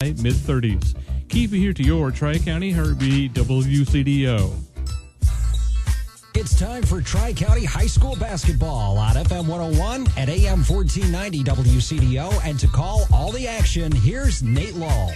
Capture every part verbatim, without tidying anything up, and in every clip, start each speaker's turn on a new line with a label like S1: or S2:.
S1: high mid thirties. Keep it here to your Tri-County Heartbeat W C D O.
S2: It's time for Tri-County High School basketball on F M one oh one at A M fourteen ninety W C D O. And to call all the action, here's Nate Lull.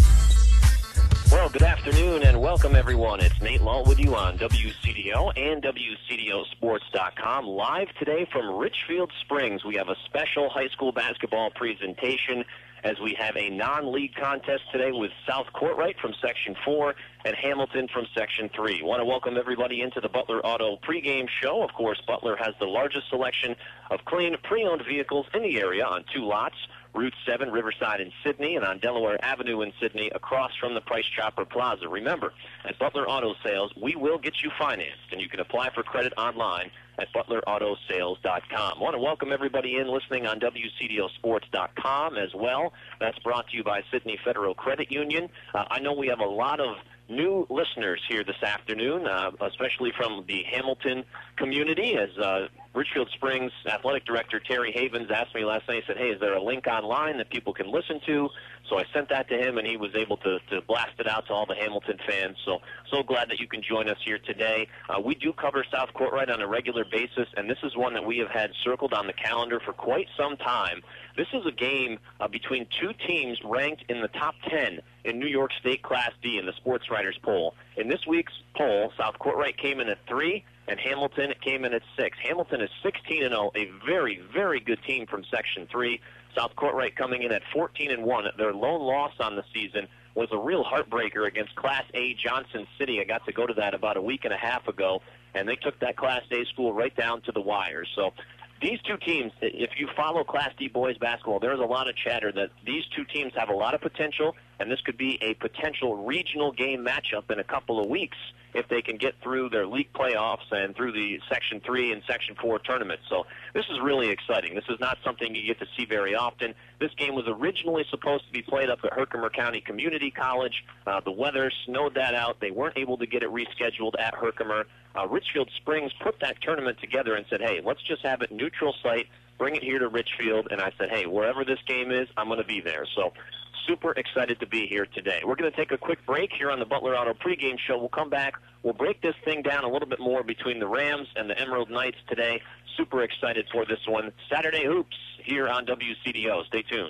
S3: Well, good afternoon and welcome, everyone. It's Nate Lull with you on W C D O and W C D O Sports dot com. Live today from Richfield Springs, we have a special high school basketball presentation as we have a non-league contest today with South Courtright from Section four and Hamilton from Section three. I want to welcome everybody into the Butler Auto pregame show. Of course, Butler has the largest selection of clean, pre-owned vehicles in the area on two lots, Route seven, Riverside in Sydney, and on Delaware Avenue in Sydney, across from the Price Chopper Plaza. Remember, at Butler Auto Sales, we will get you financed, and you can apply for credit online at Butler Auto Sales dot com. I want to welcome everybody in listening on W C D O Sports dot com as well. That's brought to you by Sydney Federal Credit Union. Uh, I know we have a lot of new listeners here this afternoon, uh, especially from the Hamilton community, as uh, Richfield Springs Athletic Director Terry Havens asked me last night. He said, hey, is there a link online that people can listen to? So I sent that to him, and he was able to, to blast it out to all the Hamilton fans. So so glad that you can join us here today. Uh, we do cover South Courtright on a regular basis, and this is one that we have had circled on the calendar for quite some time. This is a game uh, between two teams ranked in the top ten in New York State Class D in the Sports Writers poll. In this week's poll, South Courtright came in at three, and Hamilton came in at six. Hamilton is sixteen and oh, a very, very good team from Section three. South Courtright coming in at fourteen and one. Their lone loss on the season was a real heartbreaker against Class A Johnson City. I got to go to that about a week and a half ago, and they took that Class A school right down to the wire. So these two teams, if you follow Class D boys basketball, there's a lot of chatter that these two teams have a lot of potential, and this could be a potential regional game matchup in a couple of weeks if they can get through their league playoffs and through the Section three and Section four tournaments. So this is really exciting. This is not something you get to see very often. This game was originally supposed to be played up at Herkimer County Community College. Uh, the weather snowed that out. They weren't able to get it rescheduled at Herkimer. Uh, Richfield Springs put that tournament together and said, hey, let's just have it neutral site, bring it here to Richfield. And I said, hey, wherever this game is, I'm going to be there. So super excited to be here today. We're going to take a quick break here on the Butler Auto pregame show. We'll come back. We'll break this thing down a little bit more between the Rams and the Emerald Knights today. Super excited for this one. Saturday Hoops here on W C D O. Stay tuned.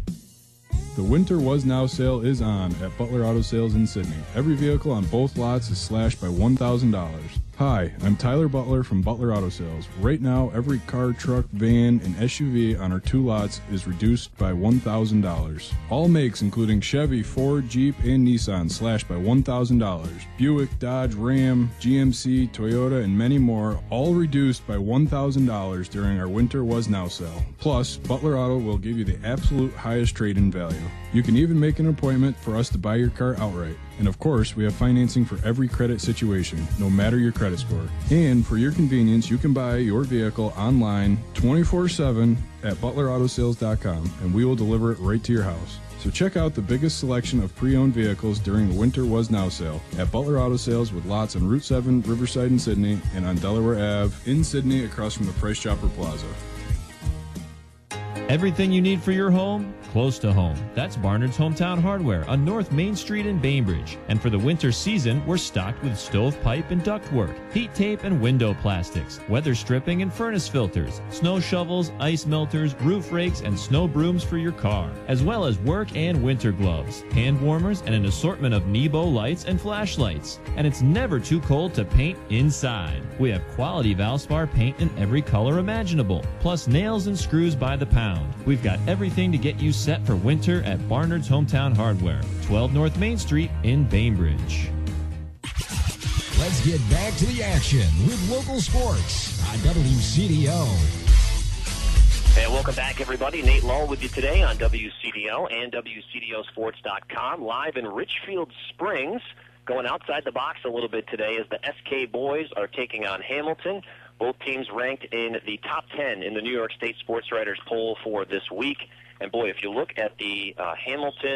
S4: The Winter Was Now sale is on at Butler Auto Sales in Sydney. Every vehicle on both lots is slashed by one thousand dollars. Hi, I'm Tyler Butler from Butler Auto Sales. Right now, every car, truck, van, and S U V on our two lots is reduced by one thousand dollars. All makes, including Chevy, Ford, Jeep, and Nissan, slashed by one thousand dollars. Buick, Dodge, Ram, G M C, Toyota, and many more, all reduced by one thousand dollars during our Winter Was Now sale. Plus, Butler Auto will give you the absolute highest trade-in value. You can even make an appointment for us to buy your car outright. And of course, we have financing for every credit situation, no matter your credit score. And for your convenience, you can buy your vehicle online twenty-four seven at Butler Auto Sales dot com, and we will deliver it right to your house. So check out the biggest selection of pre-owned vehicles during the Winter Was Now sale at Butler Auto Sales, with lots on Route seven, Riverside in Sydney, and on Delaware Avenue in Sydney across from the Price Chopper Plaza.
S5: Everything you need for your home, close to home. That's Barnard's Hometown Hardware on North Main Street in Bainbridge. And for the winter season, we're stocked with stovepipe and ductwork, heat tape and window plastics, weather stripping and furnace filters, snow shovels, ice melters, roof rakes, and snow brooms for your car, as well as work and winter gloves, hand warmers, and an assortment of Nebo lights and flashlights. And it's never too cold to paint inside. We have quality Valspar paint in every color imaginable, plus nails and screws by the pound. We've got everything to get you set for winter at Barnard's Hometown Hardware, twelve North Main Street in Bainbridge.
S2: Let's get back to the action with local sports on W C D O.
S3: Hey, welcome back, everybody. Nate Lull with you today on W C D O and W C D O Sports dot com, live in Richfield Springs. Going outside the box a little bit today as the S K boys are taking on Hamilton. Both teams ranked in the top ten in the New York State Sports Writers poll for this week. And, boy, if you look at the uh, Hamilton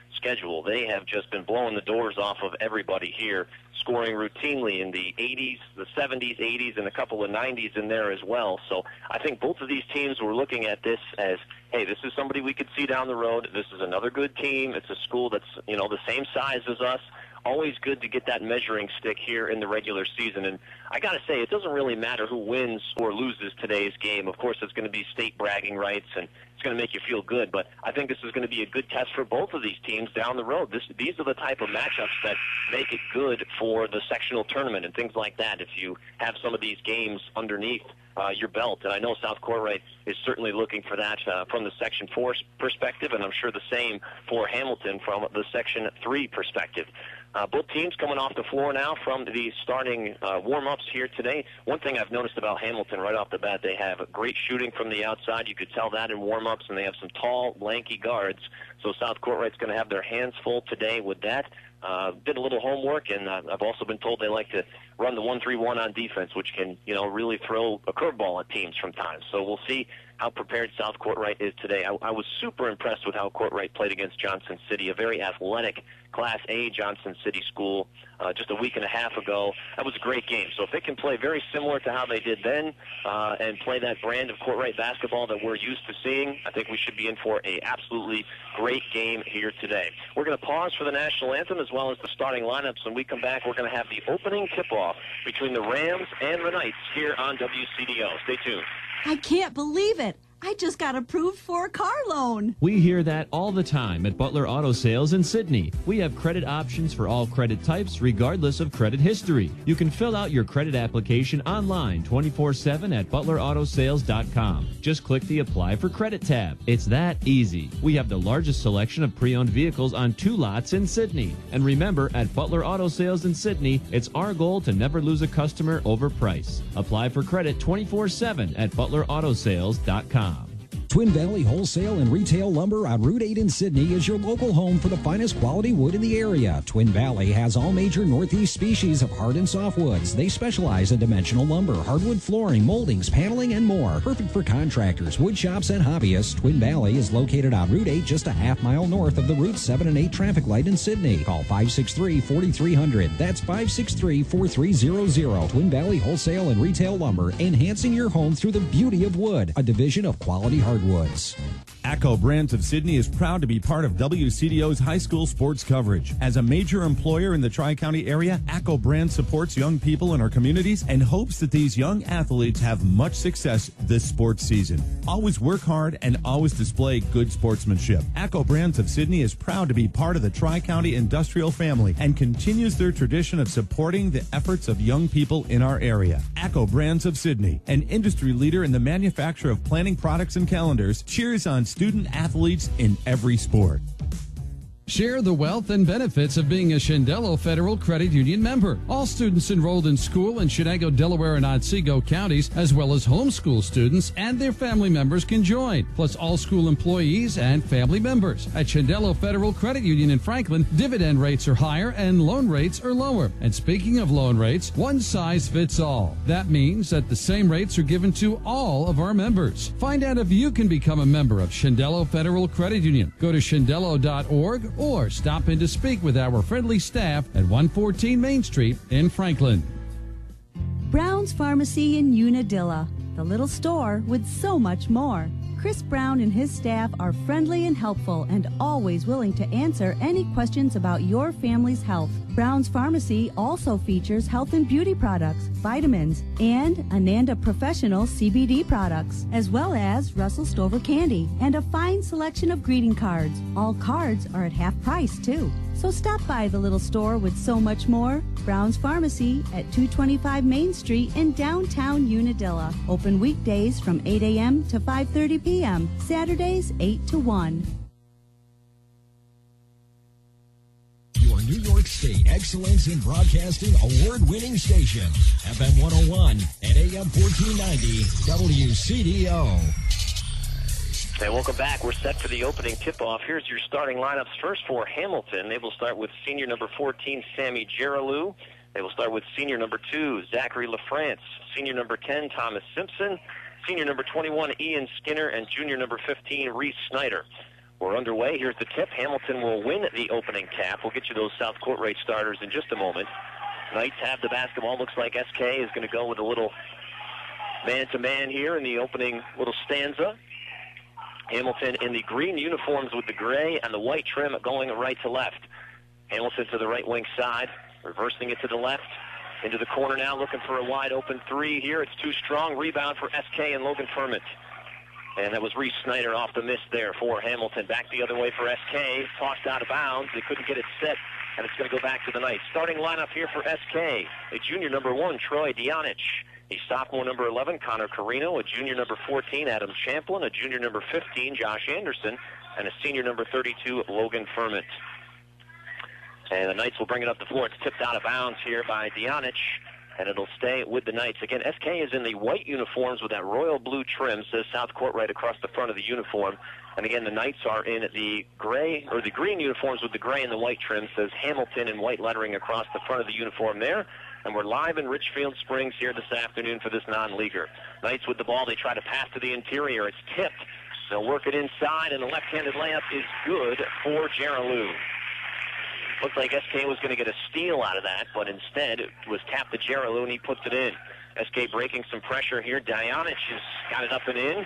S3: schedule. They have just been blowing the doors off of everybody here, scoring routinely in the eighties, the seventies, eighties, and a couple of nineties in there as well. So I think both of these teams were looking at this as, hey, this is somebody we could see down the road. This is another good team. It's a school that's, you know, the same size as us. Always good to get that measuring stick here in the regular season. And I got to say, it doesn't really matter who wins or loses today's game. Of course, it's going to be state bragging rights, and it's going to make you feel good. But I think this is going to be a good test for both of these teams down the road. This, these are the type of matchups that make it good for the sectional tournament and things like that if you have some of these games underneath uh, your belt. And I know South Courtright is certainly looking for that uh, from the Section four perspective, and I'm sure the same for Hamilton from the Section three perspective. Uh, both teams coming off the floor now from the starting uh, warm-ups here today. One thing I've noticed about Hamilton right off the bat, they have great shooting from the outside. You could tell that in warm-ups, and they have some tall, lanky guards. So South Courtright's going to have their hands full today with that. Uh, did a little homework, and uh, I've also been told they like to run the one three one on defense, which can, you know, really throw a curveball at teams from times. So we'll see how prepared South Courtright is today. I, I was super impressed with how Courtright played against Johnson City, a very athletic Class A Johnson City school uh, just a week and a half ago. That was a great game. So if they can play very similar to how they did then uh, and play that brand of Courtright basketball that we're used to seeing, I think we should be in for a absolutely great game here today. We're going to pause for the national anthem as well as the starting lineups. When we come back, we're going to have the opening tip-off between the Rams and the Knights here on W C D O. Stay tuned.
S6: I can't believe it. I just got approved for a car loan.
S5: We hear that all the time at Butler Auto Sales in Sydney. We have credit options for all credit types, regardless of credit history. You can fill out your credit application online twenty-four seven at butler auto sales dot com. Just click the Apply for Credit tab. It's that easy. We have the largest selection of pre-owned vehicles on two lots in Sydney. And remember, at Butler Auto Sales in Sydney, it's our goal to never lose a customer over price. Apply for credit twenty-four seven at butler auto sales dot com.
S2: Twin Valley Wholesale and Retail Lumber on Route eight in Sydney is your local home for the finest quality wood in the area. Twin Valley has all major Northeast species of hard and soft woods. They specialize in dimensional lumber, hardwood flooring, moldings, paneling, and more. Perfect for contractors, wood shops, and hobbyists. Twin Valley is located on Route eight, just a half mile north of the Route seven and eight traffic light in Sydney. Call five six three, four three zero zero. That's five six three, four three zero zero. Twin Valley Wholesale and Retail Lumber, enhancing your home through the beauty of wood, a division of Quality Hardwoods.
S7: ACCO Brands of Sydney is proud to be part of W C D O's high school sports coverage. As a major employer in the Tri-County area, ACCO Brands supports young people in our communities and hopes that these young athletes have much success this sports season. Always work hard and always display good sportsmanship. ACCO Brands of Sydney is proud to be part of the Tri-County industrial family and continues their tradition of supporting the efforts of young people in our area. ACCO Brands of Sydney, an industry leader in the manufacture of planning products and calendars, cheers on student athletes in every sport.
S8: Share the wealth and benefits of being a Shendello Federal Credit Union member. All students enrolled in school in Chenango, Delaware, and Otsego counties, as well as homeschool students and their family members can join, plus all school employees and family members. At Shendello Federal Credit Union in Franklin, dividend rates are higher and loan rates are lower. And speaking of loan rates, one size fits all. That means that the same rates are given to all of our members. Find out if you can become a member of Shendello Federal Credit Union. Go to shendello dot org or stop in to speak with our friendly staff at one fourteen Main Street in Franklin.
S6: Brown's Pharmacy in Unadilla, the little store with so much more. Chris Brown and his staff are friendly and helpful and always willing to answer any questions about your family's health. Brown's Pharmacy also features health and beauty products, vitamins, and Ananda Professional C B D products, as well as Russell Stover candy and a fine selection of greeting cards. All cards are at half price, too. So stop by the little store with so much more. Brown's Pharmacy at two twenty-five Main Street in downtown Unadilla. Open weekdays from eight a.m. to five thirty p.m., Saturdays eight to one.
S2: Your New York State Excellence in Broadcasting award-winning station, F M one oh one and A M fourteen ninety W C D O.
S3: Hey, welcome back. We're set for the opening tip-off. Here's your starting lineups. First for Hamilton, they will start with senior number fourteen, Sammy Geralou. They will start with senior number two, Zachary LaFrance. Senior number ten, Thomas Simpson. Senior number twenty-one, Ian Skinner. And junior number fifteen, Reese Snyder. We're underway. Here's the tip. Hamilton will win the opening cap. We'll get you those South Court rate starters in just a moment. Knights have the basketball. Looks like S K is going to go with a little man-to-man here in the opening little stanza. Hamilton in the green uniforms with the gray and the white trim going right to left. Hamilton to the right wing side, reversing it to the left. Into the corner now, looking for a wide-open three here. It's too strong. Rebound for S K and Logan Furman. And that was Reese Snyder off the miss there for Hamilton. Back the other way for S K. Tossed out of bounds. They couldn't get it set, and it's going to go back to the Knights. Starting lineup here for S K. A junior number one, Troy Dionic. A sophomore number eleven, Connor Carino. A junior number fourteen, Adam Champlin. A junior number fifteen, Josh Anderson. And a senior number thirty-two, Logan Furman. And the Knights will bring it up the floor. It's tipped out of bounds here by Dionic, and it'll stay with the Knights. Again, S K is in the white uniforms with that royal blue trim, says South Court right across the front of the uniform. And again, the Knights are in the gray, or the green uniforms with the gray and the white trim, says Hamilton in white lettering across the front of the uniform there. And we're live in Richfield Springs here this afternoon for this non-leaguer. Knights with the ball. They try to pass to the interior. It's tipped. They'll work it inside, and the left-handed layup is good for Jeralou. Looked like S K was going to get a steal out of that, but instead it was tapped to Jeralou, and he puts it in. S K breaking some pressure here. Dionic has got it up and in,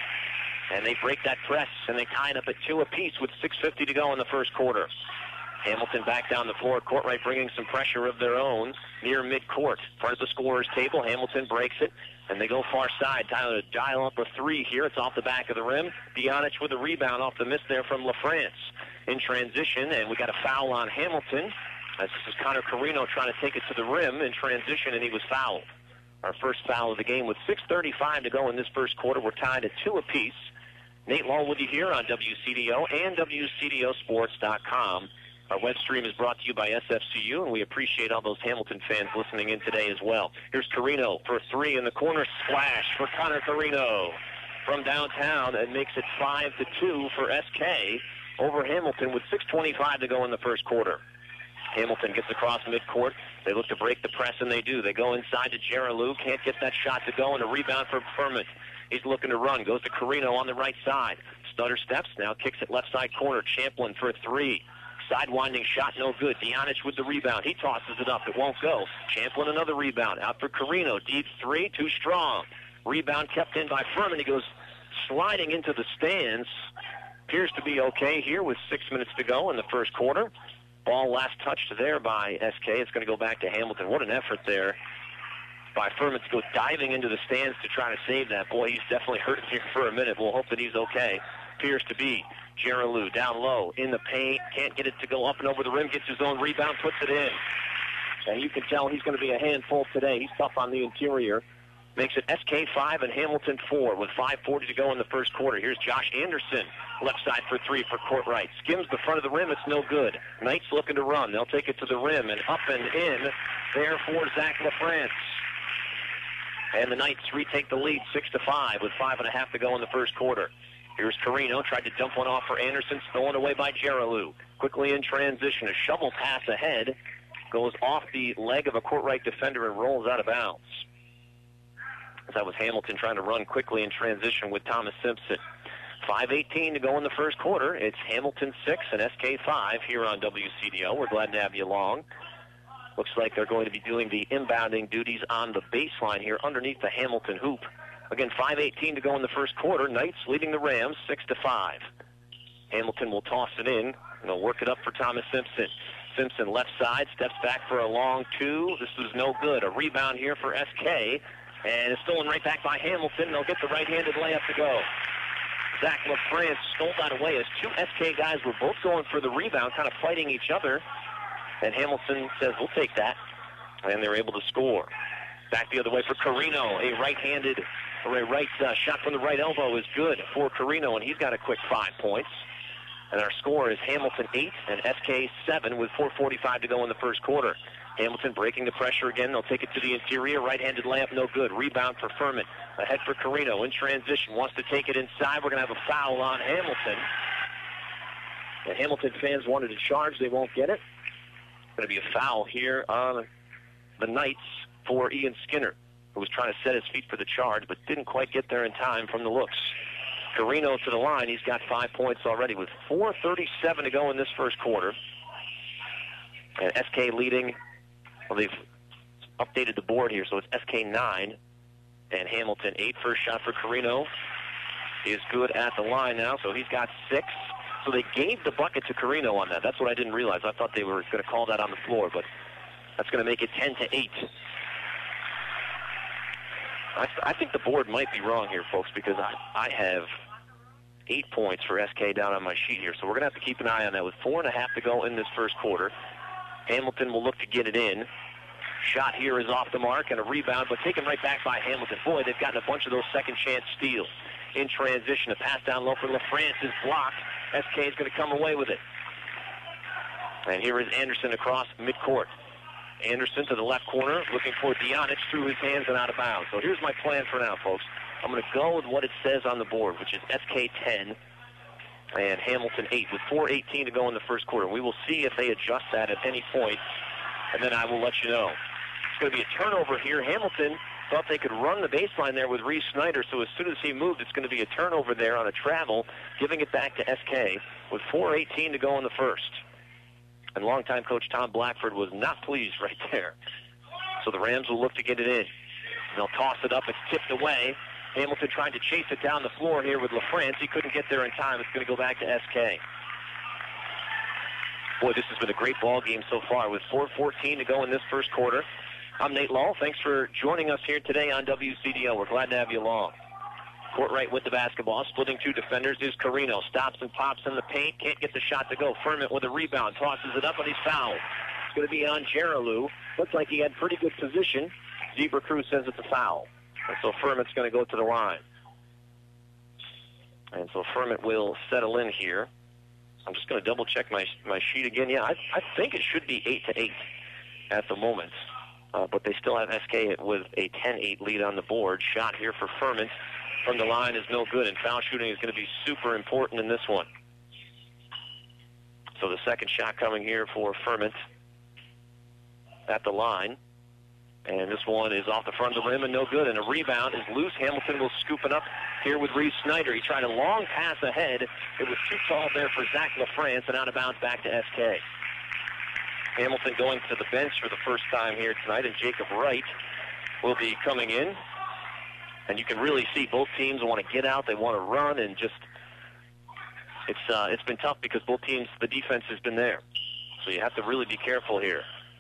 S3: and they break that press, and they tie it up at two apiece with six fifty to go in the first quarter. Hamilton back down the floor. Courtright bringing some pressure of their own near midcourt. Front of the scorer's table. Hamilton breaks it, and they go far side. Tyler to dial up a three here. It's off the back of the rim. Dionic with a rebound off the miss there from LaFrance. In transition, and we got a foul on Hamilton. As this is Connor Carino trying to take it to the rim in transition, and he was fouled. Our first foul of the game with six thirty-five to go in this first quarter. We're tied at two apiece. Nate Law with you here on W C D O and W C D O Sports dot com. Our web stream is brought to you by S F C U, and we appreciate all those Hamilton fans listening in today as well. Here's Carino for three in the corner. Splash for Connor Carino from downtown, and makes it five to two for S K over Hamilton with six twenty-five to go in the first quarter. Hamilton gets across midcourt. They look to break the press, and they do. They go inside to Jeralou. Can't get that shot to go, and a rebound for Furman. He's looking to run. Goes to Carino on the right side. Stutter steps, now kicks it left side corner. Champlin for three. Sidewinding shot, no good. Dionic with the rebound. He tosses it up. It won't go. Champlin another rebound. Out for Carino. Deep three, too strong. Rebound kept in by Furman. He goes sliding into the stands. Appears to be okay here with six minutes to go in the first quarter. Ball last touched there by S K. It's going to go back to Hamilton. What an effort there by Furman to go diving into the stands to try to save that. Boy, he's definitely hurt here for a minute. We'll hope that he's okay. Appears to be. Jeralou down low in the paint. Can't get it to go up and over the rim. Gets his own rebound. Puts it in. And you can tell he's going to be a handful today. He's tough on the interior. Makes it S K five and Hamilton four with five forty to go in the first quarter. Here's Josh Anderson, left side for three for Courtright. Skims the front of the rim. It's no good. Knights looking to run. They'll take it to the rim and up and in there for Zach LaFrance. And the Knights retake the lead six to five with five and a half to go in the first quarter. Here's Carino, tried to dump one off for Anderson, stolen away by Jeralou. Quickly in transition, a shovel pass ahead, goes off the leg of a Courtright defender and rolls out of bounds. That was Hamilton trying to run quickly in transition with Thomas Simpson. five eighteen to go in the first quarter. It's Hamilton six and S K five here on W C D O. We're glad to have you along. Looks like they're going to be doing the inbounding duties on the baseline here underneath the Hamilton hoop. Again, five eighteen to go in the first quarter. Knights leading the Rams six to five. Hamilton will toss it in, and they'll work it up for Thomas Simpson. Simpson left side, steps back for a long two. This is no good. A rebound here for S K, and it's stolen right back by Hamilton. They'll get the right-handed layup to go. Zach LaFrance stole that away as two S K guys were both going for the rebound, kind of fighting each other. And Hamilton says, we'll take that. And they're able to score. Back the other way for Carino. A right-handed, or a right uh, shot from the right elbow is good for Carino, and he's got a quick five points. And our score is Hamilton eight and S K seven with four forty-five to go in the first quarter. Hamilton breaking the pressure again. They'll take it to the interior. Right-handed layup, no good. Rebound for Furman. Ahead for Carino in transition. Wants to take it inside. We're going to have a foul on Hamilton. The Hamilton fans wanted to charge. They won't get it. Going to be a foul here on the Knights for Ian Skinner, who was trying to set his feet for the charge, but didn't quite get there in time from the looks. Carino to the line. He's got five points already with four thirty-seven to go in this first quarter. And S K leading. Well, they've updated the board here, so it's S K nine and Hamilton eight. First shot for Carino is good at the line now, so he's got six. So they gave the bucket to Carino on that. That's what I didn't realize. I thought they were going to call that on the floor, but that's going to make it ten to eight. I, I think the board might be wrong here, folks, because I, I have eight points for S K down on my sheet here. So we're going to have to keep an eye on that. With four and a half to go in this first quarter, Hamilton will look to get it in. Shot here is off the mark and a rebound, but taken right back by Hamilton. Boy, they've gotten a bunch of those second chance steals. In transition, a pass down low for LaFrance is blocked. S K is going to come away with it. And here is Anderson across midcourt. Anderson to the left corner, looking for Dionic through his hands and out of bounds. So here's my plan for now, folks. I'm going to go with what it says on the board, which is S K ten and Hamilton eight, with four eighteen to go in the first quarter. We will see if they adjust that at any point, and then I will let you know. It's going to be a turnover here. Hamilton thought they could run the baseline there with Reese Snyder, so as soon as he moved, it's going to be a turnover there on a travel, giving it back to S K with four eighteen to go in the first. And longtime coach Tom Blackford was not pleased right there. So the Rams will look to get it in. They'll toss it up. It's tipped away. Hamilton trying to chase it down the floor here with LaFrance. He couldn't get there in time. It's going to go back to S K. Boy, this has been a great ball game so far with four fourteen to go in this first quarter. I'm Nate Law. Thanks for joining us here today on W C D O. We're glad to have you along. Court right with the basketball. Splitting two defenders is Carino. Stops and pops in the paint. Can't get the shot to go. Furman with a rebound. Tosses it up, and he's fouled. It's going to be on Jeralu. Looks like he had pretty good position. Zebra Crew says it's a foul. And so Furman's going to go to the line. And so Furman will settle in here. I'm just going to double-check my my sheet again. Yeah, I, I think it should be eight to eight at the moment. Uh, but they still have S K with a ten eight lead on the board. Shot here for Furman from the line is no good, and foul shooting is going to be super important in this one. So the second shot coming here for Furman at the line. And this one is off the front of the rim and no good. And a rebound is loose. Hamilton will scoop it up here with Reese Snyder. He tried a long pass ahead. It was too tall there for Zach LaFrance, and out of bounds back to S K. Hamilton going to the bench for the first time here tonight, and Jacob Wright will be coming in. And you can really see both teams want to get out. They want to run, and just it's uh, it's been tough because both teams, the defense has been there. So you have to really be careful here.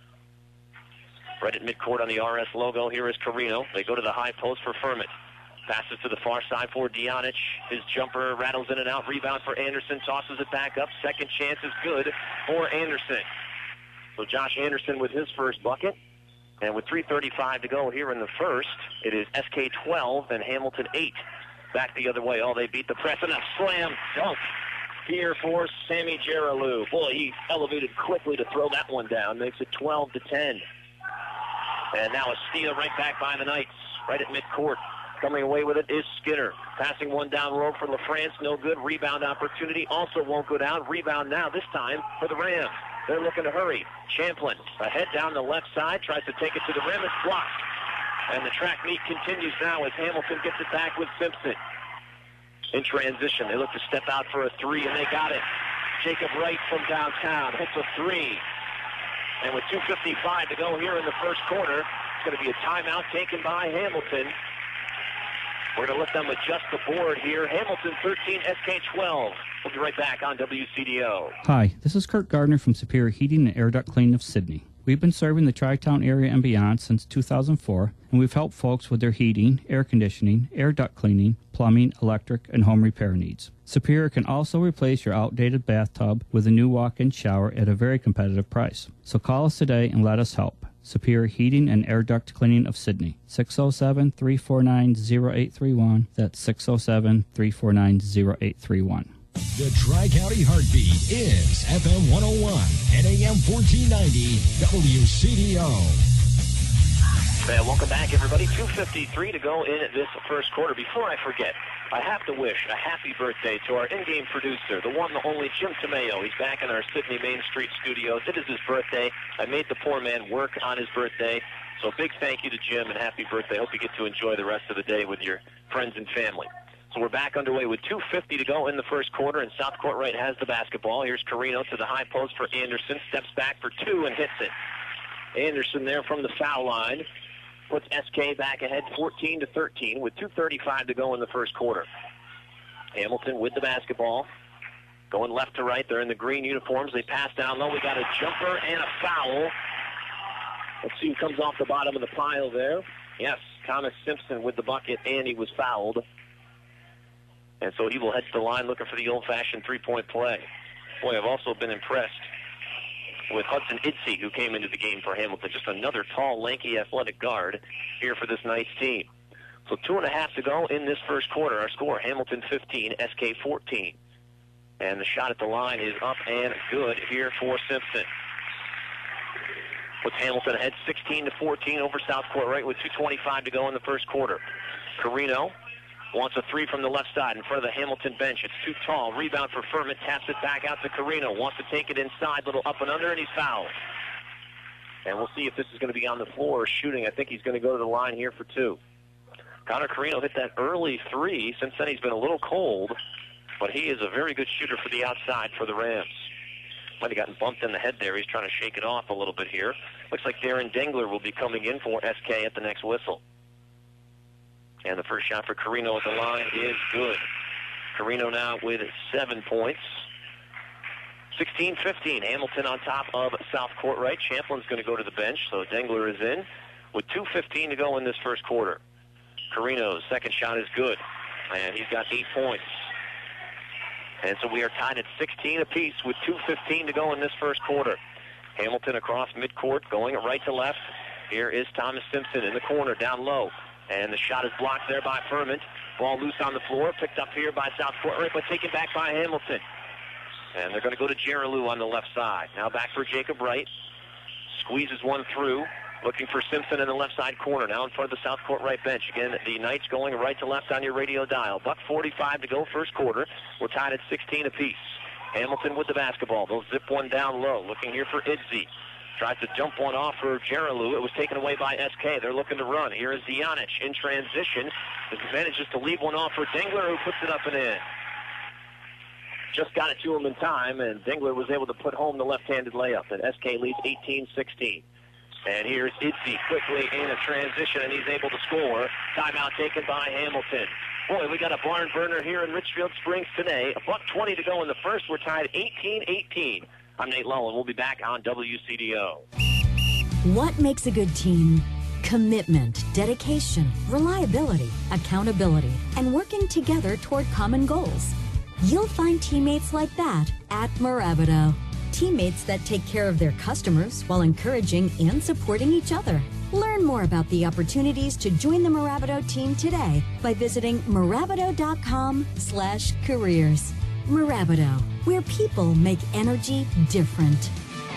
S3: Right at midcourt on the R S logo, here is Carino. They go to the high post for Furman. Passes to the far side for Dionic. His jumper rattles in and out. Rebound for Anderson. Tosses it back up. Second chance is good for Anderson. So Josh Anderson with his first bucket. And with three thirty-five to go here in the first, it is S K twelve and Hamilton eight. Back the other way. Oh, they beat the press, and a slam dunk here for Sammy Jeralu. Boy, he elevated quickly to throw that one down. Makes it twelve to ten. And now a steal right back by the Knights, right at midcourt. Coming away with it is Skinner. Passing one down low for LaFrance. No good. Rebound opportunity. Also won't go down. Rebound now, this time for the Rams. They're looking to hurry. Champlin ahead down the left side. Tries to take it to the rim. It's blocked. And the track meet continues now as Hamilton gets it back with Simpson. In transition, they look to step out for a three, and they got it. Jacob Wright from downtown hits a three. And with two fifty-five to go here in the first quarter, it's going to be a timeout taken by Hamilton. We're going to let them adjust the board here. Hamilton thirteen, S K twelve. We'll be right back on W C D O.
S9: Hi, this is Kurt Gardner from Superior Heating and Air Duct Cleaning of Sydney. We've been serving the Tri-Town area and beyond since two thousand four, and we've helped folks with their heating, air conditioning, air duct cleaning, plumbing, electric, and home repair needs. Superior can also replace your outdated bathtub with a new walk-in shower at a very competitive price. So call us today and let us help. Superior Heating and Air Duct Cleaning of Sydney, six oh seven, three four nine, oh eight three one. That's six oh seven, three four nine, oh eight three one.
S2: The Tri-County Heartbeat is F M one oh one and A M fourteen ninety W C D O.
S3: Hey, welcome back, everybody. two fifty-three to go in this first quarter. Before I forget, I have to wish a happy birthday to our in-game producer, the one, the only Jim Tomeo. He's back in our Sydney Main Street studios. It is his birthday. I made the poor man work on his birthday. So big thank you to Jim and happy birthday. Hope you get to enjoy the rest of the day with your friends and family. So we're back underway with two fifty to go in the first quarter, and South Courtright has the basketball. Here's Carino to the high post for Anderson. Steps back for two and hits it. Anderson there from the foul line. Puts S K back ahead fourteen to thirteen with two thirty-five to go in the first quarter. Hamilton with the basketball. Going left to right. They're in the green uniforms. They pass down low. We got a jumper and a foul. Let's see who comes off the bottom of the pile there. Yes, Thomas Simpson with the bucket, and he was fouled. And so he will head to the line looking for the old-fashioned three-point play. Boy, I've also been impressed with Hudson Idse, who came into the game for Hamilton. Just another tall, lanky, athletic guard here for this Knights team. So two and a half to go in this first quarter. Our score, Hamilton fifteen, S K fourteen. And the shot at the line is up and good here for Simpson. Puts Hamilton ahead sixteen to fourteen over South Courtright with two twenty-five to go in the first quarter. Carino wants a three from the left side in front of the Hamilton bench. It's too tall. Rebound for Furman. Taps it back out to Carino. Wants to take it inside. Little up and under, and he's fouled. And we'll see if this is going to be on the floor or shooting. I think he's going to go to the line here for two. Connor Carino hit that early three. Since then, he's been a little cold, but he is a very good shooter for the outside for the Rams. Might have gotten bumped in the head there. He's trying to shake it off a little bit here. Looks like Darren Dengler will be coming in for S K at the next whistle. And the first shot for Carino at the line is good. Carino now with seven points. sixteen fifteen, Hamilton on top of South Courtright. Champlin's going to go to the bench, so Dengler is in with two fifteen to go in this first quarter. Carino's second shot is good, and he's got eight points. And so we are tied at sixteen apiece with two fifteen to go in this first quarter. Hamilton across midcourt, going right to left. Here is Thomas Simpson in the corner, down low. And the shot is blocked there by Furman. Ball loose on the floor, picked up here by South Courtright, but taken back by Hamilton. And they're going to go to Jeralou on the left side. Now back for Jacob Wright. Squeezes one through, looking for Simpson in the left side corner. Now in front of the South Courtright bench. Again, the Knights going right to left on your radio dial. Buck forty-five to go first quarter. We're tied at sixteen apiece. Hamilton with the basketball. They'll zip one down low. Looking here for Idze. Tries to jump one off for Jeralou. It was taken away by S K. They're looking to run. Here is Dionic in transition. He manages to leave one off for Dengler, who puts it up and in. Just got it to him in time, and Dengler was able to put home the left-handed layup. And S K leads eighteen sixteen. And here's Idze quickly in a transition, and he's able to score. Timeout taken by Hamilton. Boy, we got a barn burner here in Richfield Springs today. A buck twenty to go in the first. We're tied eighteen eighteen. I'm Nate Lowe, and we'll be back on W C D O.
S10: What makes a good team? Commitment, dedication, reliability, accountability, and working together toward common goals. You'll find teammates like that at Mirabito. Teammates that take care of their customers while encouraging and supporting each other. Learn more about the opportunities to join the Mirabito team today by visiting Mirabito.com slash careers. Mirabito, where people make energy different.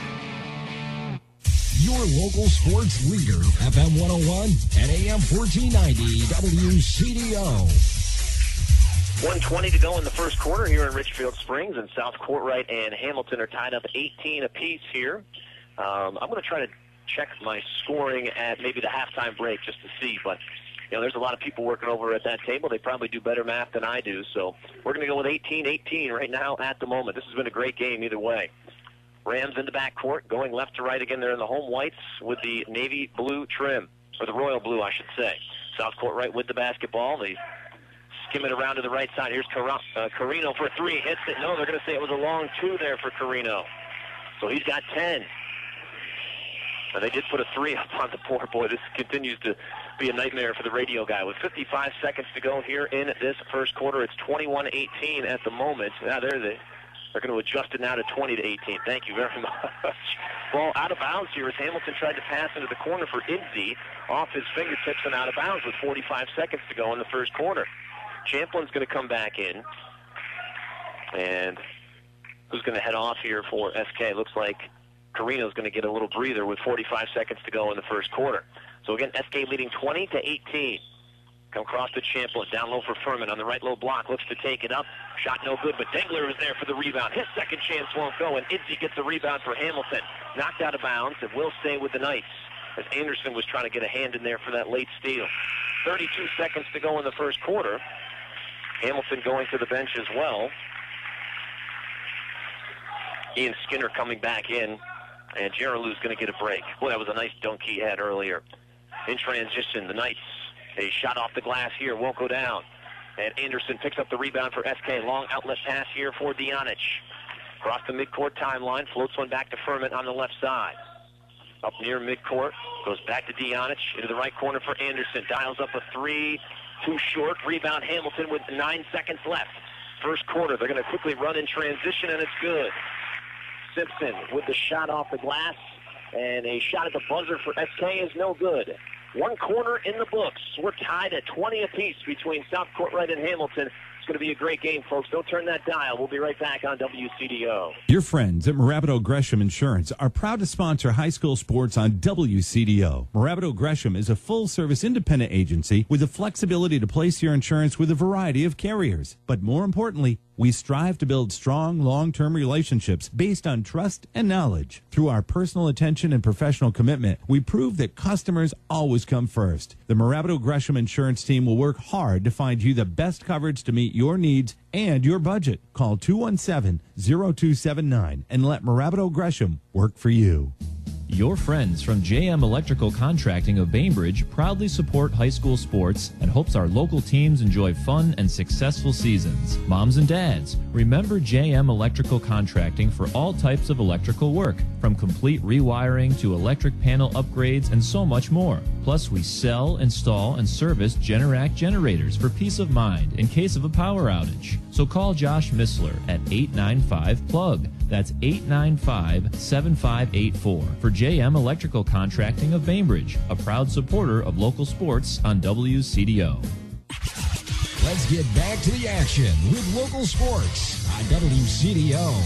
S2: Your local sports leader, F M one oh one and A M fourteen ninety W C D O.
S3: one twenty to go in the first quarter here in Richfield Springs, and South Courtright and Hamilton are tied up eighteen apiece here. Um, I'm going to try to check my scoring at maybe the halftime break just to see, but you know, there's a lot of people working over at that table. They probably do better math than I do, so we're going to go with eighteen eighteen right now at the moment. This has been a great game either way. Rams in the backcourt, going left to right again. They're in the home whites with the navy blue trim, or the royal blue, I should say. South Courtright with the basketball. They skim it around to the right side. Here's Car- uh, Carino for three. Hits it. No, they're going to say it was a long two there for Carino. So he's got ten. And they did put a three up on the board. Boy, this continues to be a nightmare for the radio guy. With fifty-five seconds to go here in this first quarter, it's twenty-one eighteen at the moment. Now they're, the, they're going to adjust it now to twenty to eighteen. Thank you very much. Ball out of bounds here as Hamilton tried to pass into the corner for Idze. Off his fingertips and out of bounds with forty-five seconds to go in the first quarter. Champlin's going to come back in. And who's going to head off here for S K? Looks like Carino's going to get a little breather with forty-five seconds to go in the first quarter. So again, S K leading twenty to eighteen. Come across to Champlin, down low for Furman on the right low block, looks to take it up. Shot no good, but Dengler is there for the rebound. His second chance won't go, and Idze gets the rebound for Hamilton. Knocked out of bounds, and will stay with the Knights, as Anderson was trying to get a hand in there for that late steal. thirty-two seconds to go in the first quarter. Hamilton going to the bench as well. Ian Skinner coming back in, and Jeralou's going to get a break. Boy, that was a nice dunk he had earlier. In transition, the Knights, a shot off the glass here, won't go down. And Anderson picks up the rebound for S K. Long outlet pass here for Dionic. Across the midcourt timeline, floats one back to Furman on the left side. Up near midcourt, goes back to Dionic, into the right corner for Anderson. Dials up a three, too short. Rebound Hamilton with nine seconds left. First quarter, they're going to quickly run in transition, and it's good. Simpson with the shot off the glass, and a shot at the buzzer for S K is no good. One quarter in the books. We're tied at twenty apiece between South Courtright and Hamilton. It's going to be a great game, folks. Don't turn that dial. We'll be right back on W C D O.
S7: Your friends at Marabito Gresham Insurance are proud to sponsor high school sports on W C D O. Marabito Gresham is a full-service independent agency with the flexibility to place your insurance with a variety of carriers. But more importantly, we strive to build strong, long-term relationships based on trust and knowledge. Through our personal attention and professional commitment, we prove that customers always come first. The Marabito Gresham Insurance team will work hard to find you the best coverage to meet your needs and your budget. Call two one seven, zero two seven nine and let Marabito Gresham work for you.
S5: Your friends from J M Electrical Contracting of Bainbridge proudly support high school sports and hopes our local teams enjoy fun and successful seasons. Moms and dads, remember J M Electrical Contracting for all types of electrical work, from complete rewiring to electric panel upgrades and so much more. Plus, we sell, install, and service Generac generators for peace of mind in case of a power outage. So call Josh Missler at eight nine five plug. That's eight nine five, seven five eight four for J M Electrical Contracting of Bainbridge, a proud supporter of local sports on W C D O.
S2: Let's get back to the action with local sports on W C D O.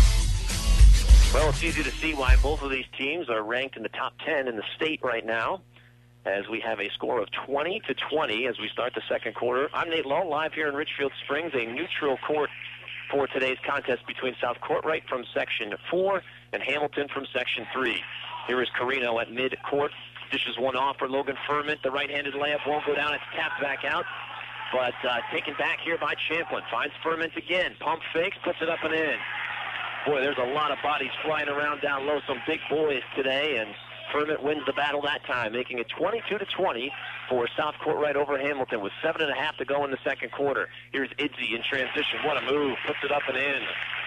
S3: Well, it's easy to see why both of these teams are ranked in the top ten in the state right now, as we have a score of twenty to twenty as we start the second quarter. I'm Nate Lowe, live here in Richfield Springs, a neutral court for today's contest between South Courtright from Section four and Hamilton from Section three. Here is Carino at mid-court. Dishes one off for Logan Furman. The right-handed layup won't go down. It's tapped back out, but uh, taken back here by Champlin. Finds Furman again. Pump fakes, puts it up and in. Boy, there's a lot of bodies flying around down low. Some big boys today, and Furman wins the battle that time, making it twenty-two to twenty for South Courtright over Hamilton with seven and a half to go in the second quarter. Here's Idzy in transition. What a move. Puts it up and in.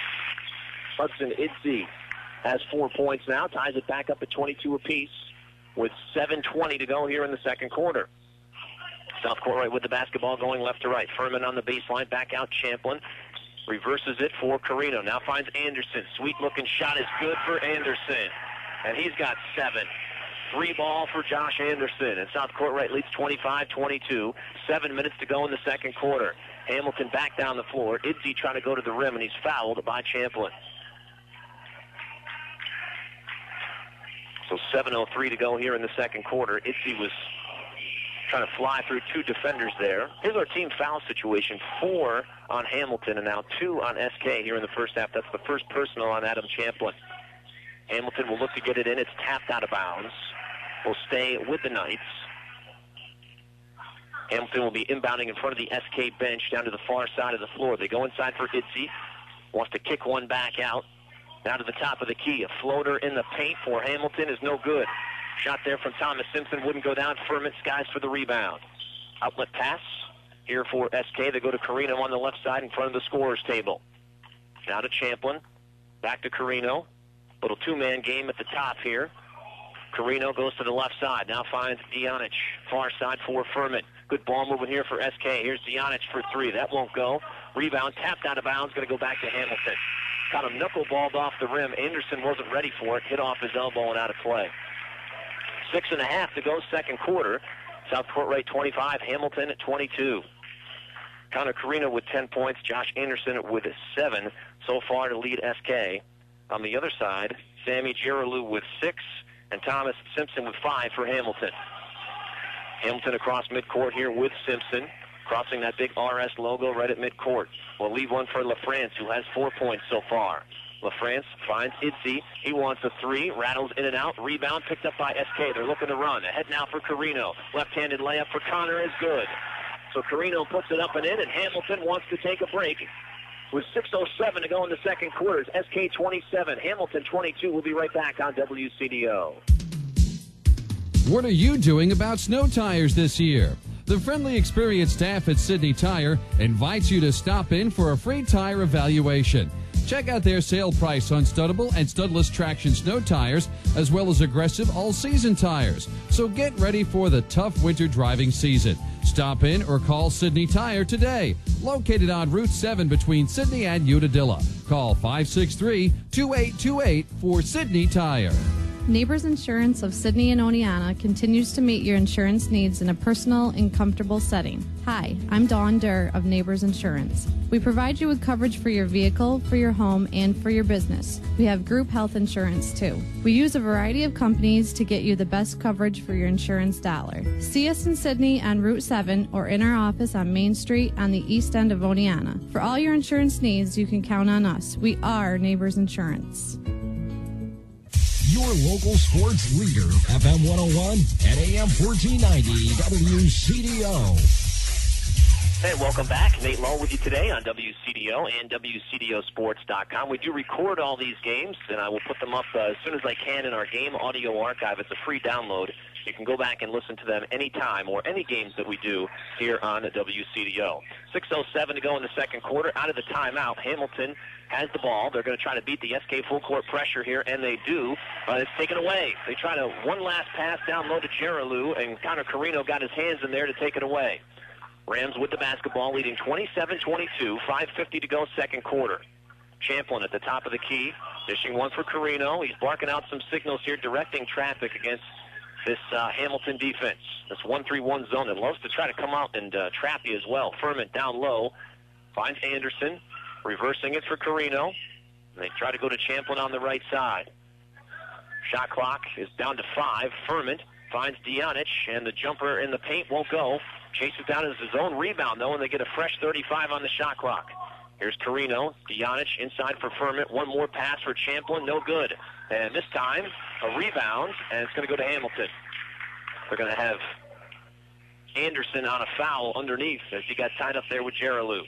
S3: Hudson Idzy has four points now, ties it back up at twenty-two apiece with seven twenty to go here in the second quarter. South Courtright with the basketball going left to right. Furman on the baseline, back out Champlin. Reverses it for Carino. Now finds Anderson. Sweet-looking shot is good for Anderson. And he's got seven. Three ball for Josh Anderson. And South Courtright leads twenty-five twenty-two. Seven minutes to go in the second quarter. Hamilton back down the floor. Idzy trying to go to the rim, and he's fouled by Champlin. So seven oh three to go here in the second quarter. Idzy was trying to fly through two defenders there. Here's our team foul situation. Four on Hamilton and now two on S K here in the first half. That's the first personal on Adam Champlin. Hamilton will look to get it in. It's tapped out of bounds. Will stay with the Knights. Hamilton will be inbounding in front of the S K bench down to the far side of the floor. They go inside for Idzy. Wants to kick one back out. Down to the top of the key. A floater in the paint for Hamilton is no good. Shot there from Thomas Simpson wouldn't go down. Furman skies for the rebound. Outlet pass here for S K. They go to Carino on the left side in front of the scorer's table. Now to Champlin. Back to Carino. Little two-man game at the top here. Carino goes to the left side. Now finds Dionic. Far side for Furman. Good ball movement here for S K. Here's Dionic for three. That won't go. Rebound tapped out of bounds. Going to go back to Hamilton. Got him knuckleballed off the rim. Anderson wasn't ready for it. Hit off his elbow and out of play. Six and a half to go second quarter. South Courtright twenty-five. Hamilton at twenty-two. Connor Carino with ten points. Josh Anderson with seven so far to lead S K. On the other side, Sammy Geralou with six, and Thomas Simpson with five for Hamilton. Hamilton across midcourt here with Simpson, crossing that big R S logo right at midcourt. We'll leave one for LaFrance, who has four points so far. LaFrance finds Idzy. He wants a three, rattles in and out. Rebound picked up by S K. They're looking to run. Ahead now for Carino. Left-handed layup for Connor is good. so Carino puts it up and in, and Hamilton wants to take a break. With six oh seven to go in the second quarter, S K twenty-seven, Hamilton twenty-two. We'll be right back on W C D O.
S8: What are you doing about snow tires this year? The friendly, experienced staff at Sydney Tire invites you to stop in for a free tire evaluation. Check out their sale price on studdable and studless traction snow tires, as well as aggressive all-season tires. So get ready for the tough winter driving season. Stop in or call Sydney Tire today. Located on Route seven between Sydney and Unadilla. Call five six three, two eight two eight for Sydney Tire.
S11: Neighbors Insurance of Sydney and Oneonta continues to meet your insurance needs in a personal and comfortable setting. Hi, I'm Dawn Durr of Neighbors Insurance. We provide you with coverage for your vehicle, for your home, and for your business. We have group health insurance too. We use a variety of companies to get you the best coverage for your insurance dollar. See us in Sydney on Route seven or in our office on Main Street on the east end of Oneonta. For all your insurance needs, you can count on us. We are Neighbors Insurance.
S2: Your local sports leader, F M one oh one and A M fourteen ninety W C D O.
S3: Hey, welcome back. Nate Lowe with you today on W C D O and W C D O sports dot com. We do record all these games, and I will put them up uh, as soon as I can in our game audio archive. It's a free download. You can go back and listen to them anytime or any games that we do here on W C D O. six oh seven to go in the second quarter. Out of the timeout, Hamilton has the ball. They're going to try to beat the S K full court pressure here, and they do. Uh, it's taken away. They try to one last pass down low to Geralou, and Connor Carino got his hands in there to take it away. Rams with the basketball, leading twenty-seven twenty-two, five fifty to go second quarter. Champlin at the top of the key, dishing one for Carino. He's barking out some signals here, directing traffic against this uh, Hamilton defense. This one three one zone that loves to try to come out and uh, trap you as well. Furman down low, finds Anderson, reversing it for Carino. And they try to go to Champlin on the right side. Shot clock is down to five. Furman finds Dianic, and the jumper in the paint won't go. Chases down as his own rebound, though, and they get a fresh thirty-five on the shot clock. Here's Carino. Dianic inside for Furman. One more pass for Champlin. No good. And this time, a rebound, and it's going to go to Hamilton. They're going to have Anderson on a foul underneath as he got tied up there with Geralou.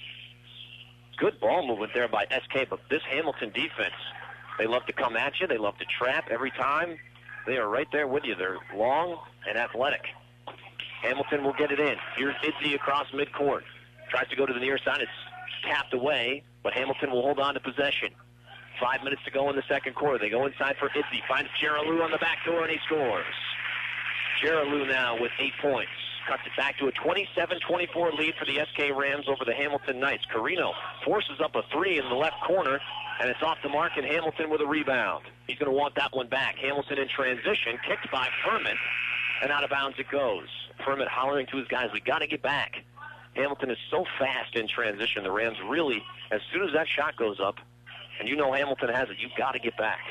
S3: Good ball movement there by S K, but this Hamilton defense, they love to come at you. They love to trap every time. They are right there with you. They're long and athletic. Hamilton will get it in. Here's Idzy across midcourt. Tries to go to the near side. It's tapped away, but Hamilton will hold on to possession. Five minutes to go in the second quarter. They go inside for Idzy. Finds Geralou on the back door, and he scores. Geralou now with eight points. Cuts it back to a twenty-seven twenty-four lead for the S K Rams over the Hamilton Knights. Carino forces up a three in the left corner, and it's off the mark, and Hamilton with a rebound. He's going to want that one back. Hamilton in transition, kicked by Furman, and out of bounds it goes. Furman hollering to his guys, we got to get back. Hamilton is so fast in transition. The Rams really, as soon as that shot goes up, and you know Hamilton has it, you've got to get back.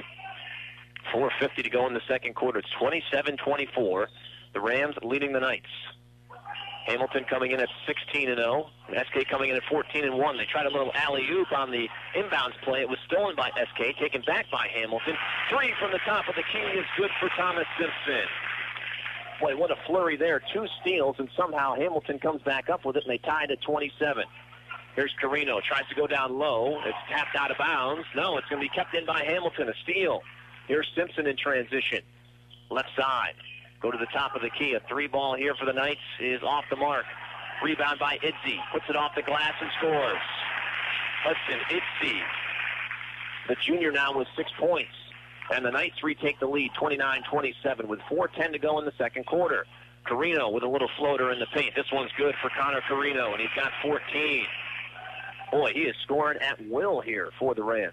S3: four fifty to go in the second quarter. It's twenty-seven twenty-four. The Rams leading the Knights. Hamilton coming in at sixteen and oh. S K coming in at fourteen and one. They tried a little alley-oop on the inbounds play. It was stolen by S K, taken back by Hamilton. Three from the top of the key is good for Thomas Simpson. Boy, what a flurry there. Two steals, and somehow Hamilton comes back up with it, and they tied at twenty-seven. Here's Carino. Tries to go down low. It's tapped out of bounds. No, it's going to be kept in by Hamilton. A steal. Here's Simpson in transition. Left side. Go to the top of the key. A three ball here for the Knights is off the mark. Rebound by Idzy. Puts it off the glass and scores. Hudson Idzy, the junior, now with six points. And the Knights retake the lead, twenty-nine twenty-seven, with four ten to go in the second quarter. Carino with a little floater in the paint. This one's good for Connor Carino, and he's got fourteen. Boy, he is scoring at will here for the Rams.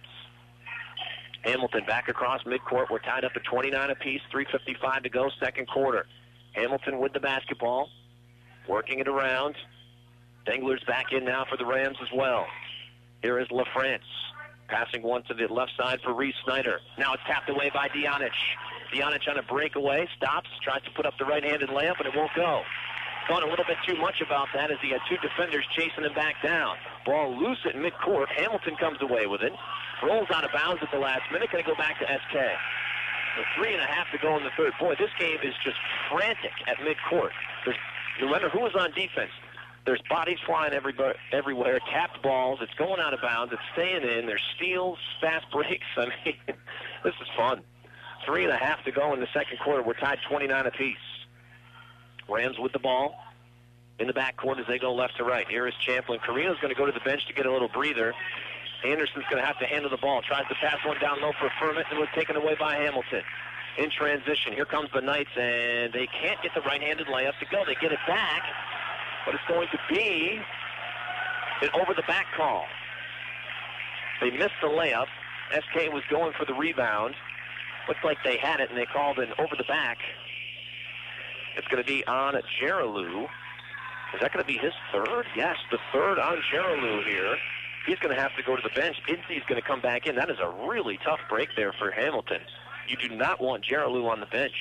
S3: Hamilton back across midcourt. We're tied up at twenty-nine apiece, three fifty-five to go, second quarter. Hamilton with the basketball, working it around. Dengler's back in now for the Rams as well. Here is LaFrance, passing one to the left side for Reese Snyder. Now it's tapped away by Dianic. Dianic on a breakaway, stops, tries to put up the right-handed layup, and it won't go. Thought a little bit too much about that as he had two defenders chasing him back down. Ball loose at midcourt. Hamilton comes away with it. Rolls out of bounds at the last minute. Going to go back to S K. With three and a half to go in the third. Boy, this game is just frantic at midcourt. There's, no matter who is on defense, There's bodies flying everywhere, everywhere, tapped balls. It's going out of bounds. It's staying in. There's steals, fast breaks. I mean, this is fun. Three and a half to go in the second quarter. We're tied twenty-nine apiece. Rams with the ball in the backcourt as they go left to right. Here is Champlin. Carino's going to go to the bench to get a little breather. Anderson's going to have to handle the ball. Tries to pass one down low for Furman and was taken away by Hamilton. In transition, here comes the Knights, and they can't get the right-handed layup to go. They get it back, but it's going to be an over-the-back call. They missed the layup. S K was going for the rebound. Looked like they had it, and they called an over-the-back. It's going to be on Geralou. Is that going to be his third? Yes, the third on Geralou here. He's going to have to go to the bench. Idzy's going to come back in. That is a really tough break there for Hamilton. You do not want Geralou on the bench.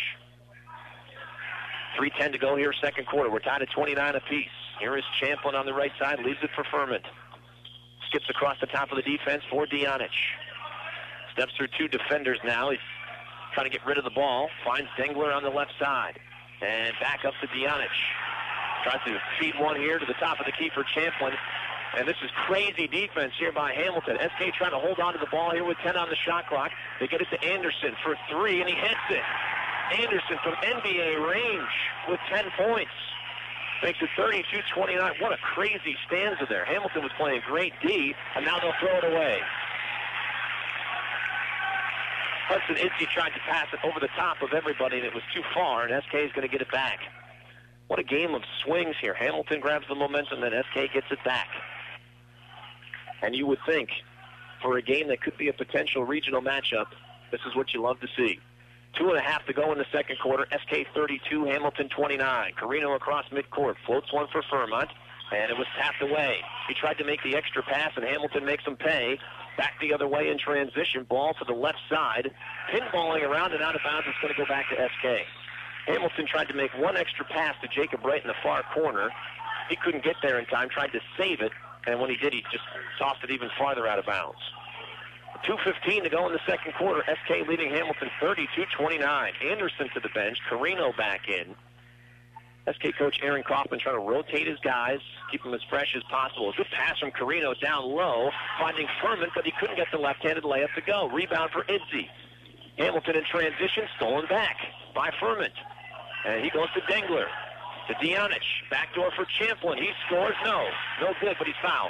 S3: three ten to go here, second quarter. We're tied at twenty-nine apiece. Here is Champlin on the right side, leaves it for Furman. Skips across the top of the defense for Dionic. Steps through two defenders now. He's trying to get rid of the ball. Finds Dengler on the left side. And back up to Dionic. Tries to feed one here to the top of the key for Champlin. And this is crazy defense here by Hamilton. S K trying to hold on to the ball here with ten on the shot clock. They get it to Anderson for three, and he hits it. Anderson from N B A range with ten points. Makes it thirty-two twenty-nine. What a crazy stanza there. Hamilton was playing great D, and now they'll throw it away. Hudson Idzy tried to pass it over the top of everybody, and it was too far, and S K is going to get it back. What a game of swings here. Hamilton grabs the momentum, then S K gets it back. And you would think, for a game that could be a potential regional matchup, this is what you love to see. Two and a half to go in the second quarter. S K thirty-two, Hamilton twenty-nine. Carino across midcourt, floats one for Fairmont, and it was tapped away. He tried to make the extra pass, and Hamilton makes him pay. Back the other way in transition. Ball to the left side. Pinballing around and out of bounds. It's going to go back to S K. Hamilton tried to make one extra pass to Jacob Wright in the far corner. He couldn't get there in time, tried to save it, and when he did, he just tossed it even farther out of bounds. two fifteen to go in the second quarter. S K leading Hamilton thirty-two twenty-nine. Anderson to the bench. Carino back in. S K coach Aaron Kaufman trying to rotate his guys, keep them as fresh as possible. A good pass from Carino down low, finding Furman, but he couldn't get the left-handed layup to go. Rebound for Idzy. Hamilton in transition, stolen back by Furman. And he goes to Dengler. To Dionic. Backdoor for Champlin. He scores. No. No good, but he's fouled.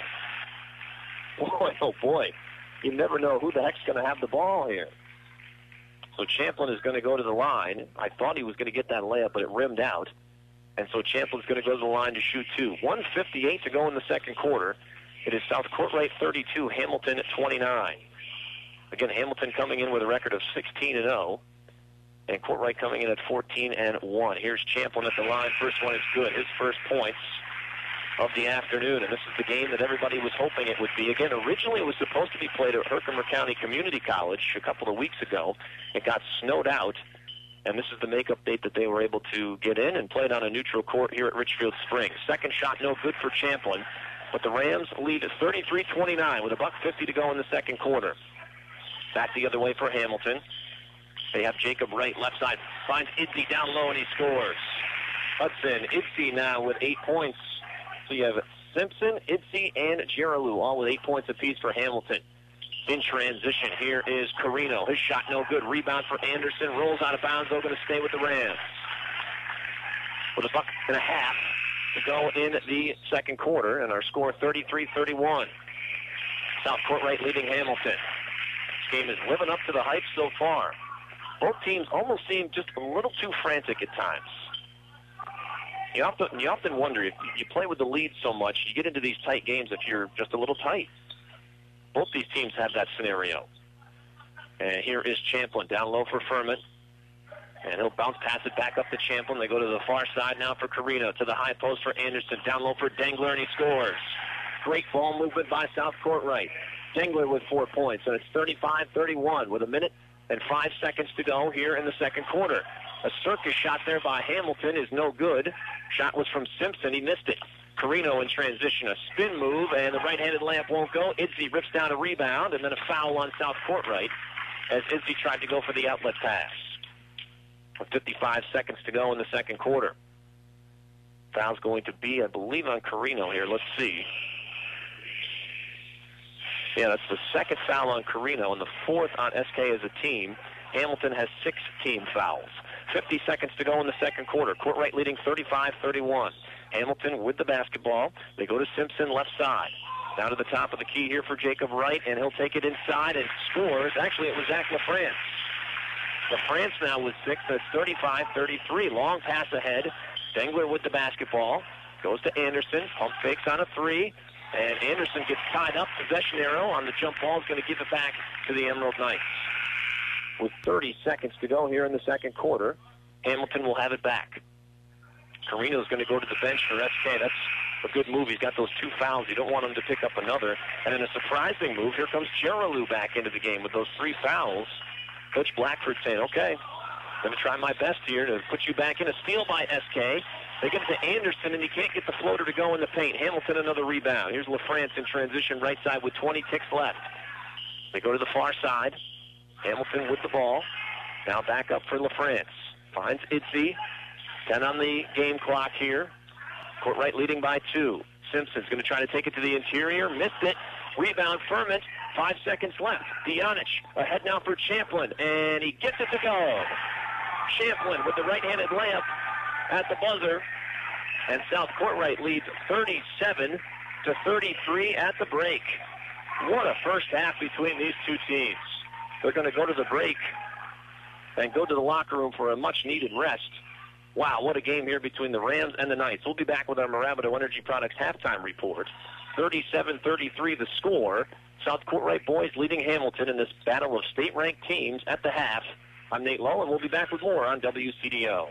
S3: Boy, oh boy. You never know who the heck's going to have the ball here. So Champlin is going to go to the line. I thought he was going to get that layup, but it rimmed out. And so Champlin's going to go to the line to shoot two. one fifty-eight to go in the second quarter. It is South Courtright thirty-two, Hamilton at twenty-nine. Again, Hamilton coming in with a record of sixteen and oh. And Courtright coming in at fourteen and one. Here's Champlin at the line. First one is good. His first points of the afternoon. And this is the game that everybody was hoping it would be. Again, originally it was supposed to be played at Herkimer County Community College a couple of weeks ago. It got snowed out. And this is the makeup date that they were able to get in and played on a neutral court here at Richfield Springs. Second shot no good for Champlin. But the Rams lead at thirty-three twenty-nine with a buck fifty to go in the second quarter. Back the other way for Hamilton. They have Jacob Wright left side. Finds Idzy down low and he scores. Hudson, Idzy now with eight points. So you have Simpson, Idzy, and Geralou all with eight points apiece for Hamilton. In transition, here is Carino. His shot no good. Rebound for Anderson. Rolls out of bounds. They're going to stay with the Rams. With a buck and a half to go in the second quarter, and our score thirty-three thirty-one. South Courtright leading Hamilton. This game is living up to the hype so far. Both teams almost seem just a little too frantic at times. You often, you often wonder, if you play with the lead so much, you get into these tight games if you're just a little tight. Both these teams have that scenario. And here is Champlin down low for Furman. And he'll bounce pass it back up to Champlin. They go to the far side now for Carino. To the high post for Anderson. Down low for Dengler, and he scores. Great ball movement by South Courtright. Dengler with four points. And it's thirty-five thirty-one with a minute and five seconds to go here in the second quarter. A circus shot there by Hamilton is no good. Shot was from Simpson. He missed it. Carino in transition, a spin move, and the right-handed layup won't go. Idzy rips down a rebound, and then a foul on South Courtright as Idzy tried to go for the outlet pass. With fifty-five seconds to go in the second quarter. Foul's going to be, I believe, on Carino here. Let's see. Yeah, that's the second foul on Carino and the fourth on S K as a team. Hamilton has six team fouls. fifty seconds to go in the second quarter. Courtright leading thirty-five thirty-one. Hamilton with the basketball. They go to Simpson left side. Down to the top of the key here for Jacob Wright, and he'll take it inside and scores. Actually, it was Zach LaFrance. LaFrance now with six. That's thirty-five thirty-three. Long pass ahead. Dengler with the basketball. Goes to Anderson. Pump fakes on a three. And Anderson gets tied up. Possession arrow on the jump ball is going to give it back to the Emerald Knights. With thirty seconds to go here in the second quarter, Hamilton will have it back. Carino's going to go to the bench for S K. That's a good move. He's got those two fouls. You don't want him to pick up another. And in a surprising move, here comes Geralou back into the game with those three fouls. Coach Blackford saying, okay, I'm going to try my best here to put you back in. A steal by S K. They get it to Anderson, and he can't get the floater to go in the paint. Hamilton, another rebound. Here's LaFrance in transition right side with twenty ticks left. They go to the far side. Hamilton with the ball. Now back up for LaFrance. Finds Itzy. ten on the game clock here. Courtright leading by two. Simpson's going to try to take it to the interior. Missed it. Rebound, Furman. Five seconds left. Dionic ahead now for Champlin, and he gets it to go. Champlin with the right-handed layup at the buzzer, and South Courtright leads thirty-seven to thirty-three at the break. What a first half between these two teams. They're going to go to the break and go to the locker room for a much-needed rest. Wow, what a game here between the Rams and the Knights. We'll be back with our Mirabito Energy Products halftime report. thirty-seven thirty-three the score. South Courtright boys leading Hamilton in this battle of state-ranked teams at the half. I'm Nate Lowe, and we'll be back with more on W C D O.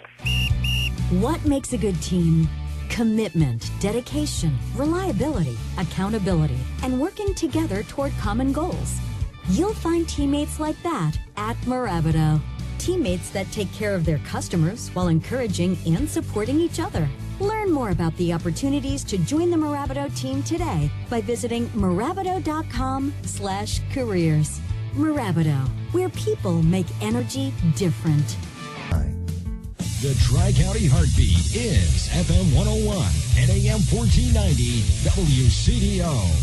S10: What makes a good team? Commitment, dedication, reliability, accountability, and working together toward common goals. You'll find teammates like that at Mirabito. Teammates that take care of their customers while encouraging and supporting each other. Learn more about the opportunities to join the Mirabito team today by visiting Mirabito.com slash careers. Mirabito, where people make energy different.
S2: The Tri-County Heartbeat is F M one oh one and A M fourteen ninety W C D O.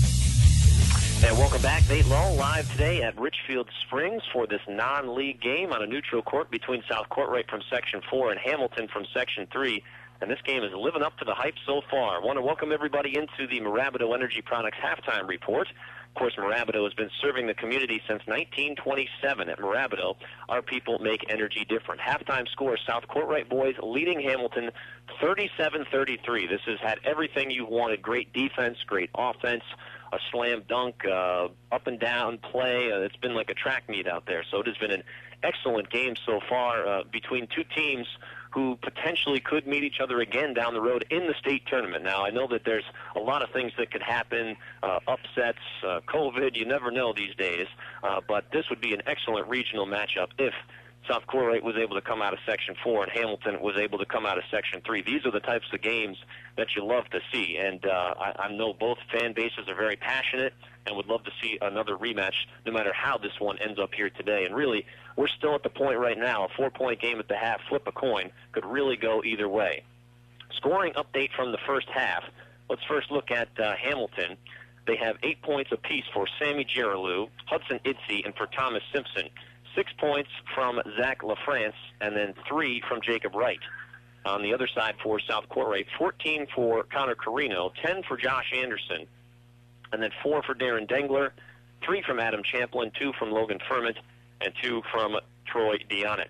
S3: And welcome back. Nate Lowe live today at Richfield Springs for this non-league game on a neutral court between South Courtright from Section four and Hamilton from Section three. And this game is living up to the hype so far. I want to welcome everybody into the Mirabito Energy Products halftime report. Of course, Mirabito has been serving the community since nineteen twenty-seven. At Mirabito, our people make energy different. Halftime score, South Courtright boys leading Hamilton thirty-seven thirty-three. This has had everything you've wanted. Great defense, great offense, a slam dunk, uh, up and down play. Uh, it's been like a track meet out there. So it has been an excellent game so far uh, between two teams who potentially could meet each other again down the road in the state tournament. Now, I know that there's a lot of things that could happen, uh, upsets, uh, COVID, you never know these days, uh, but this would be an excellent regional matchup if South Courtright was able to come out of Section four and Hamilton was able to come out of Section three. These are the types of games that you love to see, and uh, I, I know both fan bases are very passionate and would love to see another rematch no matter how this one ends up here today. And really, we're still at the point right now, a four-point game at the half, flip a coin, could really go either way. Scoring update from the first half. Let's first look at uh, Hamilton. They have eight points apiece for Sammy Geralou, Hudson Itzy, and for Thomas Simpson. Six points from Zach LaFrance, and then three from Jacob Wright. On the other side for South Courtright, fourteen for Connor Carino, ten for Josh Anderson, and then four for Darren Dengler, three from Adam Champlin, two from Logan Furman, and two from Troy Dionic.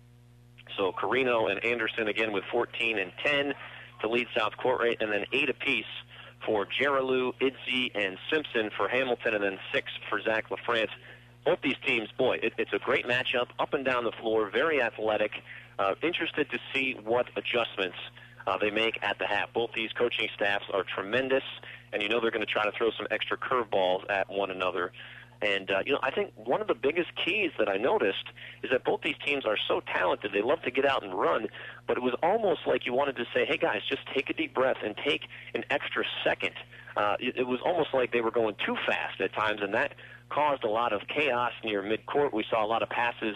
S3: So Carino and Anderson again with fourteen and ten to lead South Courtright, and then eight apiece for Geralou, Itzy, and Simpson for Hamilton, and then six for Zach LaFrance. Both these teams, boy, it, it's a great matchup, up and down the floor, very athletic. Uh, interested to see what adjustments uh, they make at the half. Both these coaching staffs are tremendous, and you know they're going to try to throw some extra curveballs at one another. And, uh, you know, I think one of the biggest keys that I noticed is that both these teams are so talented. They love to get out and run, but it was almost like you wanted to say, hey, guys, just take a deep breath and take an extra second. Uh, it, it was almost like they were going too fast at times, and that caused a lot of chaos near midcourt. We saw a lot of passes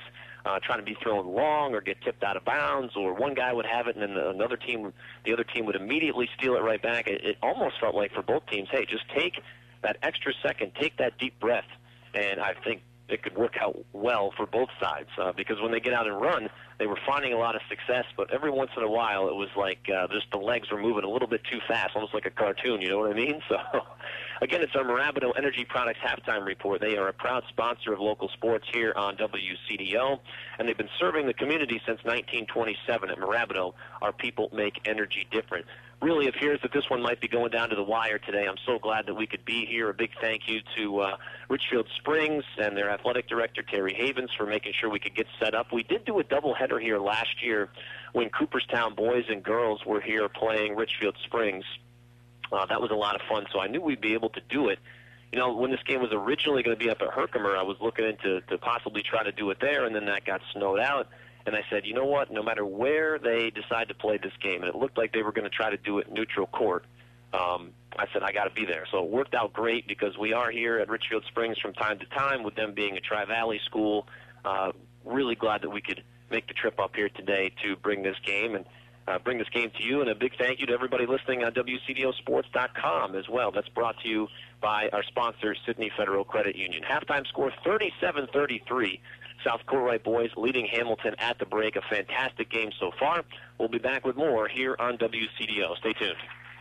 S3: uh, trying to be thrown long or get tipped out of bounds, or one guy would have it and then the, another team, the other team would immediately steal it right back. It, it almost felt like for both teams, hey, just take that extra second, take that deep breath, and I think it could work out well for both sides uh, because when they get out and run, they were finding a lot of success, but every once in a while it was like uh, just the legs were moving a little bit too fast, almost like a cartoon, you know what I mean? So, again, it's our Mirabito Energy Products Halftime Report. They are a proud sponsor of local sports here on W C D O, and they've been serving the community since nineteen twenty-seven. At Mirabito, our people make energy different. Really appears that this one might be going down to the wire today. I'm so glad that we could be here. A big thank you to uh, Richfield Springs and their athletic director, Terry Havens, for making sure we could get set up. We did do a doubleheader here last year when Cooperstown boys and girls were here playing Richfield Springs. Uh, that was a lot of fun, so I knew we'd be able to do it. You know, when this game was originally going to be up at Herkimer, I was looking into to possibly try to do it there, and then that got snowed out. And I said, you know what, no matter where they decide to play this game, and it looked like they were going to try to do it neutral court, um, I said, I got to be there. So it worked out great because we are here at Richfield Springs from time to time with them being a Tri-Valley school. Uh, really glad that we could make the trip up here today to bring this game and uh, bring this game to you. And a big thank you to everybody listening on W C D O sports dot com as well. That's brought to you by our sponsor, Sydney Federal Credit Union. Halftime score thirty-seven thirty-three. South Courtright boys leading Hamilton at the break. A fantastic game so far. We'll be back with more here on W C D O. Stay tuned.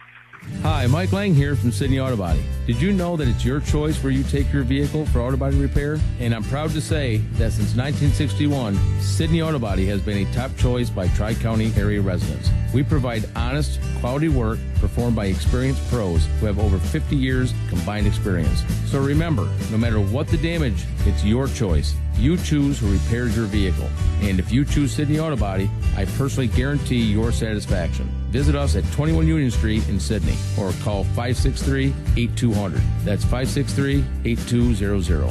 S12: Hi, Mike Lang here from Sydney Auto Body. Did you know that it's your choice where you take your vehicle for auto body repair? And I'm proud to say that since nineteen sixty-one, Sydney Auto Body has been a top choice by Tri-County area residents. We provide honest, quality work performed by experienced pros who have over fifty years combined experience. So remember, no matter what the damage, it's your choice. You choose who repairs your vehicle. And if you choose Sydney Auto Body, I personally guarantee your satisfaction. Visit us at twenty-one Union Street in Sydney or call five six three, eight two zero zero. That's five six three, eight two zero zero.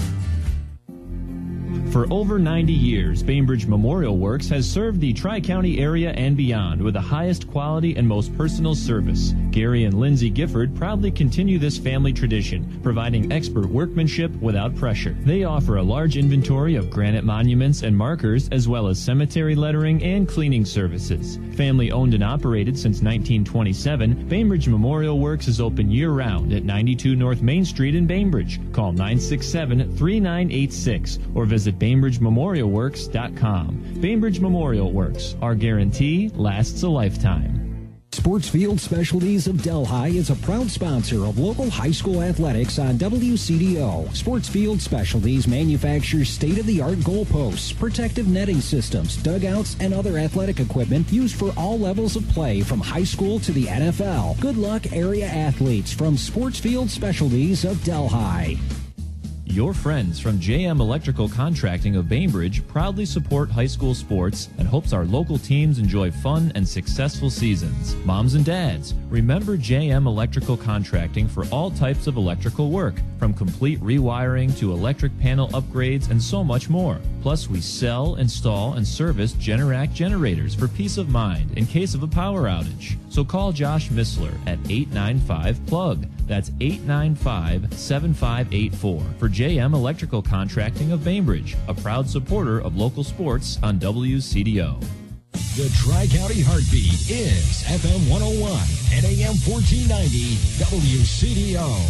S5: For over ninety years, Bainbridge Memorial Works has served the Tri-County area and beyond with the highest quality and most personal service. Gary and Lindsay Gifford proudly continue this family tradition, providing expert workmanship without pressure. They offer a large inventory of granite monuments and markers, as well as cemetery lettering and cleaning services. Family owned and operated since nineteen twenty-seven, Bainbridge Memorial Works is open year-round at ninety-two North Main Street in Bainbridge. Call nine six seven, three nine eight six or visit Bainbridge Memorial Works dot com. Bainbridge Memorial Works, our guarantee lasts a lifetime.
S2: Sportsfield Specialties of Delhi is a proud sponsor of local high school athletics on W C D O. Sportsfield Specialties manufactures state-of-the-art goalposts, protective netting systems, dugouts, and other athletic equipment used for all levels of play from high school to the N F L. Good luck, area athletes from Sportsfield Specialties of Delhi.
S5: Your friends from J M Electrical Contracting of Bainbridge proudly support high school sports and hopes our local teams enjoy fun and successful seasons. Moms and dads, remember J M Electrical Contracting for all types of electrical work, from complete rewiring to electric panel upgrades and so much more. Plus, we sell, install, and service Generac generators for peace of mind in case of a power outage. So call Josh Missler at eight nine five plug. That's eight nine five, seven five eight four for J M Electrical Contracting of Bainbridge, a proud supporter of local sports on W C D O.
S2: The Tri-County Heartbeat is F M one oh one and A M fourteen ninety W C D O.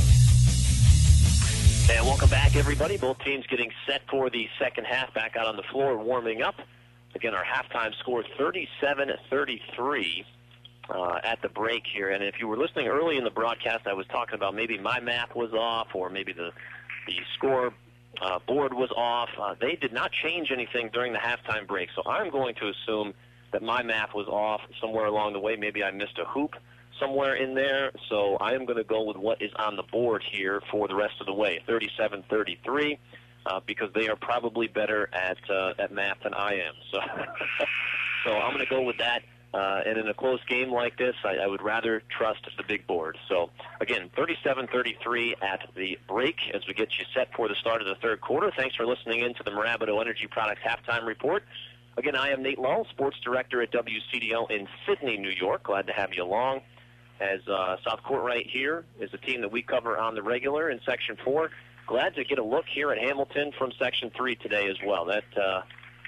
S3: And welcome back, everybody. Both teams getting set for the second half, back out on the floor, warming up. Again, our halftime score thirty-seven thirty-three. Uh, at the break here. And if you were listening early in the broadcast, I was talking about maybe my math was off or maybe the the score uh, board was off. Uh, they did not change anything during the halftime break, so I'm going to assume that my math was off somewhere along the way. Maybe I missed a hoop somewhere in there, so I am going to go with what is on the board here for the rest of the way, thirty-seven thirty-three, uh, because they are probably better at uh, at math than I am. So, so I'm going to go with that. Uh, and in a close game like this, I, I would rather trust the big board. So, again, thirty-seven thirty-three at the break as we get you set for the start of the third quarter. Thanks for listening in to the Mirabito Energy Products Halftime Report. Again, I am Nate Lull, Sports Director at W C D O in Sydney, New York. Glad to have you along. As uh, South Courtright here is a team that we cover on the regular in Section four. Glad to get a look here at Hamilton from Section three today as well. That uh,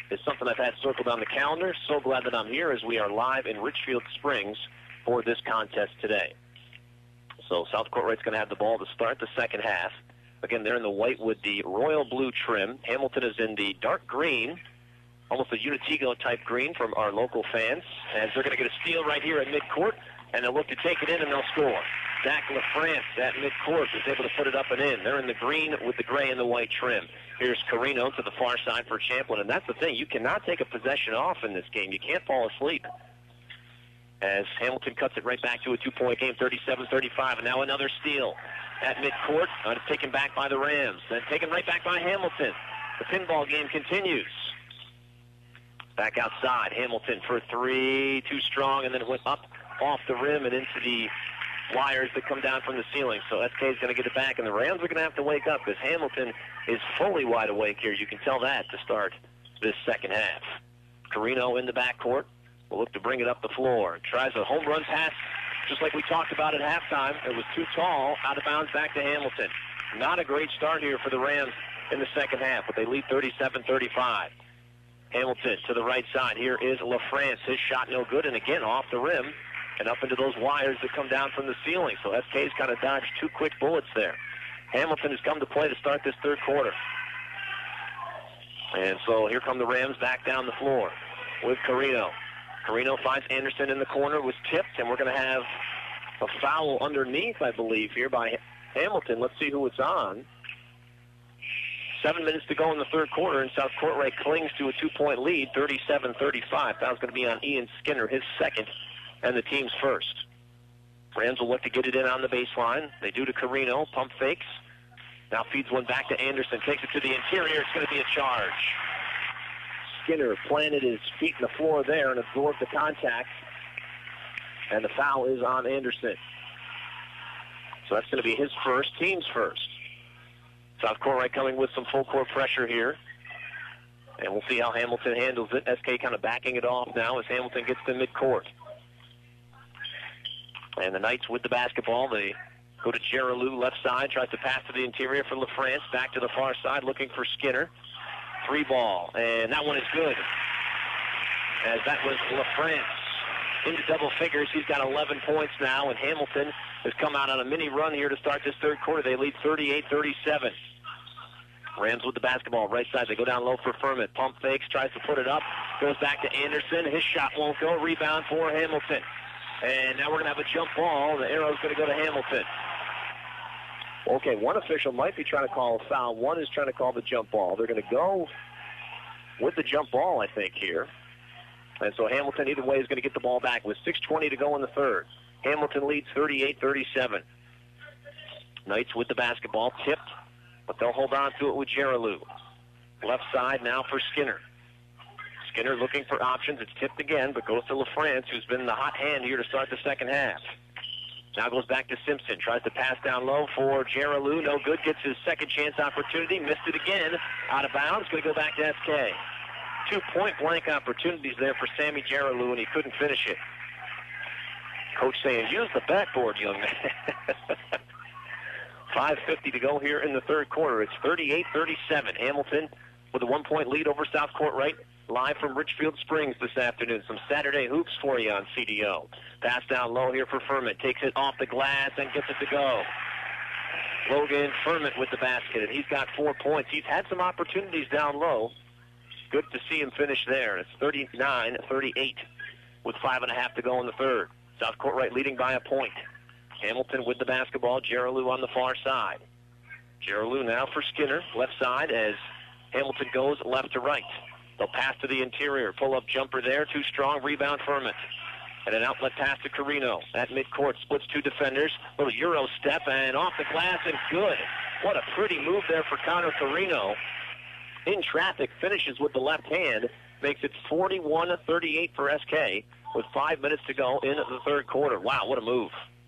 S3: is something I've had circled on the calendar. So glad that I'm here as we are live in Richfield Springs for this contest today. So South Courtright's going to have the ball to start the second half. Again, they're in the white with the royal blue trim. Hamilton is in the dark green, almost a Unitigo-type green from our local fans. And they're going to get a steal right here at midcourt, and they'll look to take it in, and they'll score. Zach LaFrance at midcourt is able to put it up and in. They're in the green with the gray and the white trim. Here's Carino to the far side for Champlin, and that's the thing. You cannot take a possession off in this game. You can't fall asleep. As Hamilton cuts it right back to a two-point game, thirty-seven thirty-five, and now another steal at midcourt. Uh, it's taken back by the Rams, then taken right back by Hamilton. The pinball game continues. Back outside, Hamilton for three, too strong, and then it went up off the rim and into the wires that come down from the ceiling. So S K is going to get it back, and the Rams are going to have to wake up because Hamilton is fully wide awake here. You can tell that to start this second half. Carino in the backcourt will look to bring it up the floor. Tries a home run pass, just like we talked about at halftime. It was too tall, out of bounds back to Hamilton. Not a great start here for the Rams in the second half, but they lead thirty-seven thirty-five. Hamilton to the right side. Here is LaFrance. His shot no good, and again off the rim and up into those wires that come down from the ceiling. So S K's kind of dodged two quick bullets there. Hamilton has come to play to start this third quarter. And so here come the Rams back down the floor with Carino. Carino finds Anderson in the corner, was tipped, and we're going to have a foul underneath, I believe, here by Hamilton. Let's see who it's on. Seven minutes to go in the third quarter, and South Courtright clings to a two-point lead, thirty-seven thirty-five. Foul's going to be on Ian Skinner, his second, and the team's first. Rams will look to get it in on the baseline. They do to Carino, pump fakes. Now feeds one back to Anderson, takes it to the interior. It's going to be a charge. Skinner planted his feet in the floor there and absorbed the contact. And the foul is on Anderson. So that's going to be his first, team's first. South Courtright coming with some full court pressure here. And we'll see how Hamilton handles it. S K kind of backing it off now as Hamilton gets to midcourt. And the Knights with the basketball. They go to Geralou, left side, tries to pass to the interior for LaFrance. Back to the far side, looking for Skinner. Three ball, and that one is good. As that was LaFrance into double figures. He's got eleven points now, and Hamilton has come out on a mini run here to start this third quarter. They lead thirty-eight thirty-seven. Rams with the basketball, right side. They go down low for Furman. Pump fakes, tries to put it up. Goes back to Anderson. His shot won't go. Rebound for Hamilton. And now we're going to have a jump ball. The arrow's going to go to Hamilton. Okay, one official might be trying to call a foul. One is trying to call the jump ball. They're going to go with the jump ball, I think, here. And so Hamilton, either way, is going to get the ball back with six twenty to go in the third. Hamilton leads thirty-eight thirty-seven. Knights with the basketball, tipped, but they'll hold on to it with Geralou. Left side now for Skinner. Skinner looking for options. It's tipped again, but goes to LaFrance, who's been the hot hand here to start the second half. Now goes back to Simpson. Tries to pass down low for Geralou. No good. Gets his second chance opportunity. Missed it again. Out of bounds. Going to go back to S K. Two point-blank opportunities there for Sammy Geralou, and he couldn't finish it. Coach saying, use the backboard, young man. five fifty to go here in the third quarter. It's thirty-eight thirty-seven. Hamilton with a one-point lead over South Courtright. Live from Richfield Springs this afternoon. Some Saturday hoops for you on C D O. Pass down low here for Furman. Takes it off the glass and gets it to go. Logan Furman with the basket, and he's got four points. He's had some opportunities down low. Good to see him finish there. It's thirty-nine thirty-eight with five and a half to go in the third. South Courtright leading by a point. Hamilton with the basketball. Geralou on the far side. Geralou now for Skinner. Left side as Hamilton goes left to right. They'll pass to the interior. Pull-up jumper there. Too strong. Rebound Furman. And an outlet pass to Carino. At midcourt, splits two defenders. Little Euro step and off the glass and good. What a pretty move there for Connor Carino. In traffic, finishes with the left hand. Makes it forty-one thirty-eight for S K with five minutes to go in the third quarter. Wow, what a move.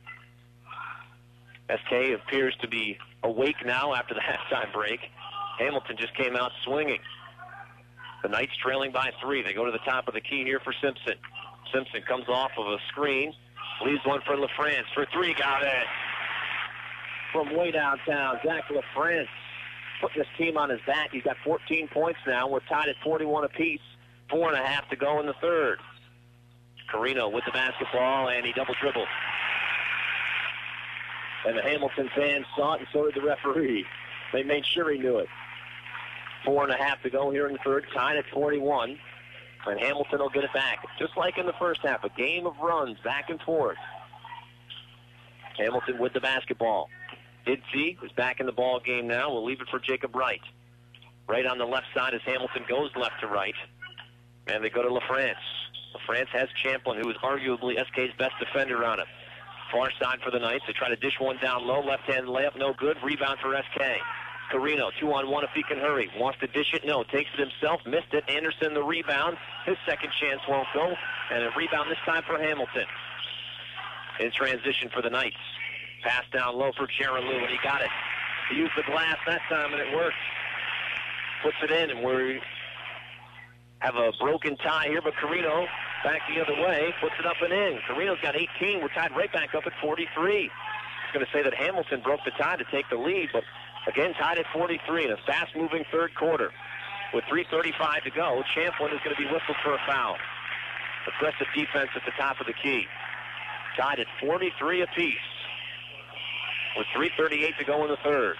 S3: S K appears to be awake now after the halftime break. Hamilton just came out swinging. The Knights trailing by three. They go to the top of the key here for Simpson. Simpson comes off of a screen. Leaves one for LaFrance. For three, got it. From way downtown, Zach LaFrance putting his team on his back. He's got fourteen points now. We're tied at forty-one apiece. Four and a half to go in the third. Carino with the basketball, and he double dribbled. And the Hamilton fans saw it, and so did the referee. They made sure he knew it. Four and a half to go here in the third, tied at forty-one. And Hamilton will get it back. Just like in the first half, a game of runs back and forth. Hamilton with the basketball. Idzy is back in the ball game now. We'll leave it for Jacob Wright. Right on the left side as Hamilton goes left to right. And they go to LaFrance. LaFrance has Champlin, who is arguably S K's best defender on him. Far side for the Knights. They try to dish one down low. Left-hand layup, no good. Rebound for S K. Carino, two-on-one if he can hurry. Wants to dish it, no. Takes it himself, missed it. Anderson the rebound. His second chance won't go. And a rebound this time for Hamilton. In transition for the Knights. Pass down low for Jeralou, and he got it. He used the glass that time, and it worked. Puts it in, and we have a broken tie here, but Carino back the other way, puts it up and in. Carino's got eighteen. We're tied right back up at forty-three. I was going to say that Hamilton broke the tie to take the lead, but again, tied at forty-three in a fast-moving third quarter. With three thirty-five to go, Champlin is going to be whistled for a foul. Aggressive defense at the top of the key. Tied at forty-three apiece. With three thirty-eight to go in the third.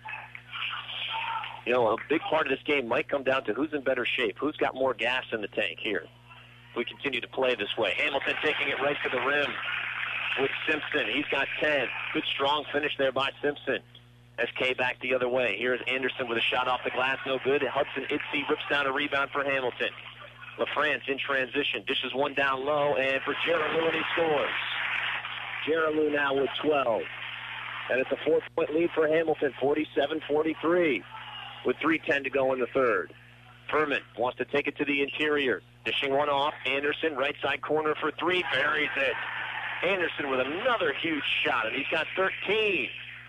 S3: You know, a big part of this game might come down to who's in better shape, who's got more gas in the tank here. If we continue to play this way. Hamilton taking it right to the rim with Simpson. He's got ten. Good strong finish there by Simpson. S K back the other way. Here's Anderson with a shot off the glass, no good. Hudson Idzy rips down a rebound for Hamilton. LaFrance in transition, dishes one down low, and for Jeralou, and he scores. Jeralou now with twelve. And it's a four-point lead for Hamilton, forty-seven forty-three, with three ten to go in the third. Furman wants to take it to the interior. Dishing one off. Anderson, right side corner for three, buries it. Anderson with another huge shot, and he's got thirteen.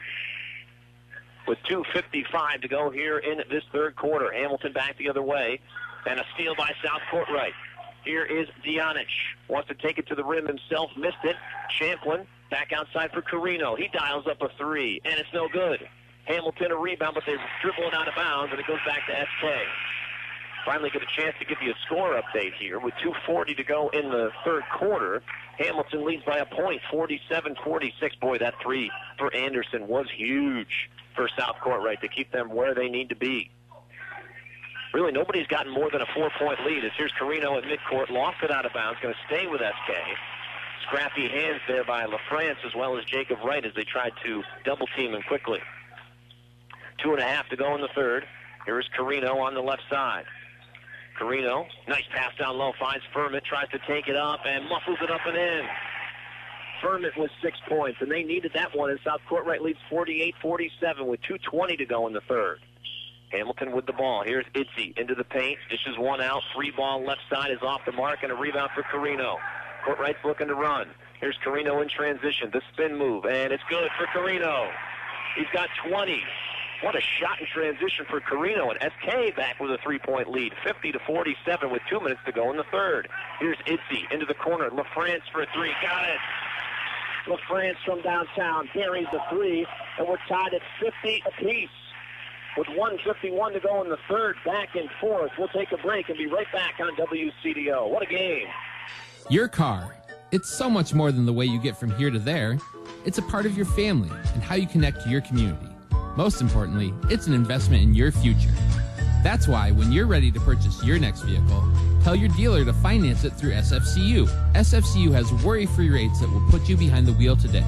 S3: With two fifty-five to go here in this third quarter. Hamilton back the other way, and a steal by South Courtright. Here is Dianic. Wants to take it to the rim himself, missed it. Champlin back outside for Carino. He dials up a three, and it's no good. Hamilton a rebound, but they dribble it out of bounds, and it goes back to S K. Finally get a chance to give you a score update here. With two forty to go in the third quarter, Hamilton leads by a point, forty-seven forty-six. Boy, that three for Anderson was huge for South Courtright to keep them where they need to be. Really, nobody's gotten more than a four-point lead. As here's Carino at midcourt, lost it out of bounds, going to stay with S K. Scrappy hands there by LaFrance as well as Jacob Wright as they tried to double-team him quickly. Two and a half to go in the third. Here is Carino on the left side. Carino, nice pass down low, finds Furman, tries to take it up, and muffles it up and in. Furman with six points, and they needed that one, and South Courtright leads forty-eight forty-seven with two twenty to go in the third. Hamilton with the ball. Here's Idzy into the paint, dishes one out, free ball left side is off the mark, and a rebound for Carino. Courtright's looking to run. Here's Carino in transition, the spin move, and it's good for Carino. He's got twenty. What a shot in transition for Carino, and S K back with a three-point lead, fifty to forty-seven with two minutes to go in the third. Here's Idzy into the corner. LaFrance for a three. Got it. LaFrance from downtown buries the three, and we're tied at fifty apiece. With one fifty-one to go in the third, back and forth. We'll take a break and be right back on W C D O. What a game.
S13: Your car. It's so much more than the way you get from here to there. It's a part of your family and how you connect to your community. Most importantly, it's an investment in your future. That's why when you're ready to purchase your next vehicle, tell your dealer to finance it through S F C U. S F C U has worry-free rates that will put you behind the wheel today.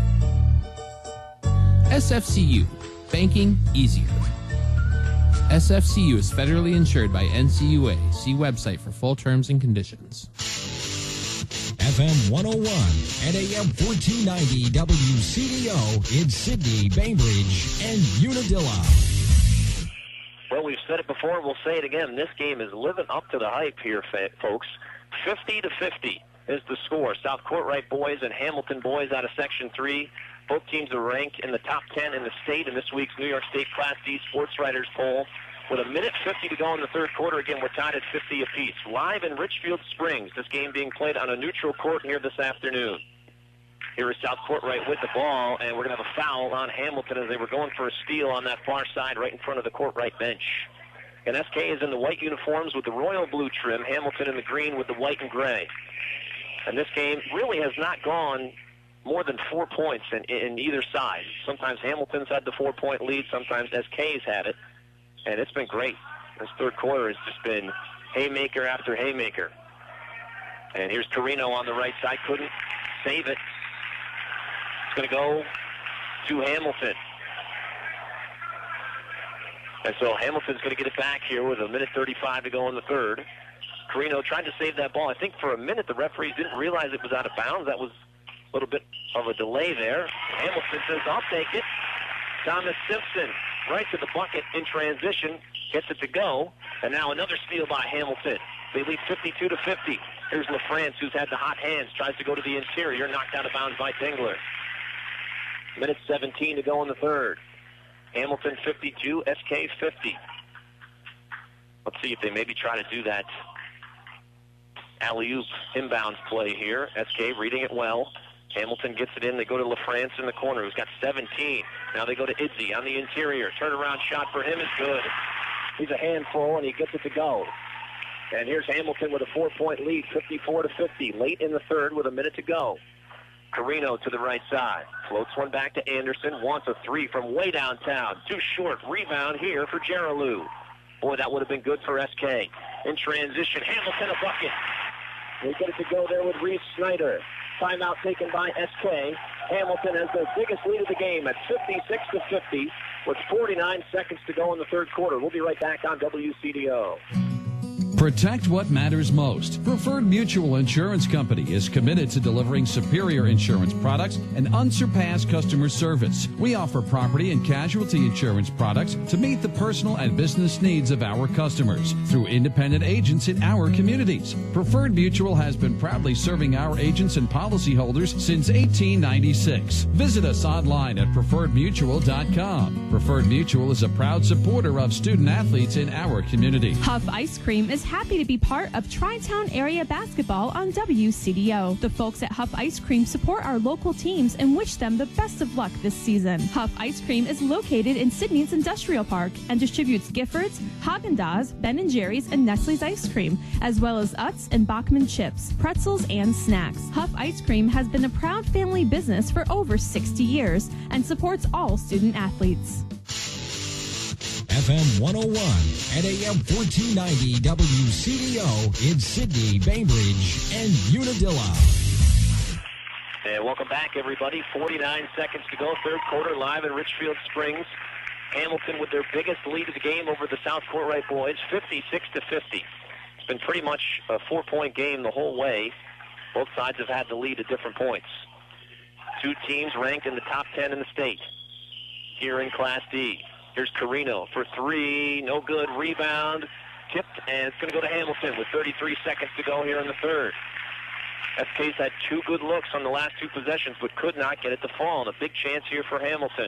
S13: S F C U. Banking easier. S F C U is federally insured by N C U A. See website for full terms and conditions.
S2: F M one oh one and A M fourteen ninety W C D O in Sydney, Bainbridge, and Unadilla.
S3: Well, we've said it before, we'll say it again. This game is living up to the hype here, folks. fifty to fifty is the score. South Courtright boys and Hamilton boys out of Section three. Both teams are ranked in the top ten in the state in this week's New York State Class D Sports Writers poll. With a minute fifty to go in the third quarter, again, we're tied at fifty apiece. Live in Richfield Springs, this game being played on a neutral court here this afternoon. Here is South Court right with the ball, and we're going to have a foul on Hamilton as they were going for a steal on that far side right in front of the court right bench. And S K is in the white uniforms with the royal blue trim, Hamilton in the green with the white and gray. And this game really has not gone more than four points in, in either side. Sometimes Hamilton's had the four-point lead, sometimes S K's had it, and it's been great. This third quarter has just been haymaker after haymaker. And here's Carino on the right side, couldn't save it. It's going to go to Hamilton. And so Hamilton's going to get it back here with a minute thirty-five to go in the third. Carino tried to save that ball. I think for a minute the referees didn't realize it was out of bounds. That was a little bit of a delay there. Hamilton says, I'll take it. Thomas Simpson right to the bucket in transition. Gets it to go. And now another steal by Hamilton. They lead fifty-two to fifty. Here's LaFrance, who's had the hot hands. Tries to go to the interior. Knocked out of bounds by Dingler. Minute seventeen to go in the third. Hamilton fifty-two, S K fifty. Let's see if they maybe try to do that alley-oop inbounds play here. S K reading it well. Hamilton gets it in. They go to LaFrance in the corner, who's got seventeen. Now they go to Idzy on the interior. Turnaround shot for him is good. He's a handful, and he gets it to go. And here's Hamilton with a four-point lead, fifty-four to fifty, late in the third with a minute to go. Carino to the right side. Floats one back to Anderson. Wants a three from way downtown. Too short. Rebound here for Geralou. Boy, that would have been good for S K. In transition, Hamilton a bucket. They get it to go there with Reese Snyder. Timeout taken by S K. Hamilton has the biggest lead of the game at fifty-six to fifty with forty-nine seconds to go in the third quarter. We'll be right back on W C D O.
S8: Protect what matters most. Preferred Mutual Insurance Company is committed to delivering superior insurance products and unsurpassed customer service. We offer property and casualty insurance products to meet the personal and business needs of our customers through independent agents in our communities. Preferred Mutual has been proudly serving our agents and policyholders since eighteen ninety-six. Visit us online at preferred mutual dot com. Preferred Mutual is a proud supporter of student athletes in our community.
S14: Huff Ice Cream is happy to be part of Tri-Town Area Basketball on W C D O. The folks at Huff Ice Cream support our local teams and wish them the best of luck this season. Huff Ice Cream is located in Sydney's Industrial Park and distributes Giffords, Haagen-Dazs, Ben and Jerry's, and Nestle's ice cream, as well as Utz and Bachman chips, pretzels, and snacks. Huff Ice Cream has been a proud family business for over sixty years and supports all student athletes.
S2: F M one oh one and A M fourteen ninety W C D O in Sydney, Bainbridge, and Unadilla.
S3: And welcome back, everybody. forty-nine seconds to go, third quarter, live in Richfield Springs. Hamilton with their biggest lead of the game over the South Courtright boys, fifty-six to fifty. It's been pretty much a four-point game the whole way. Both sides have had the lead at different points. Two teams ranked in the top ten in the state here in Class D. Here's Carino for three. No good. Rebound. Tipped, and it's going to go to Hamilton with thirty-three seconds to go here in the third. S K's had two good looks on the last two possessions, but could not get it to fall. And a big chance here for Hamilton.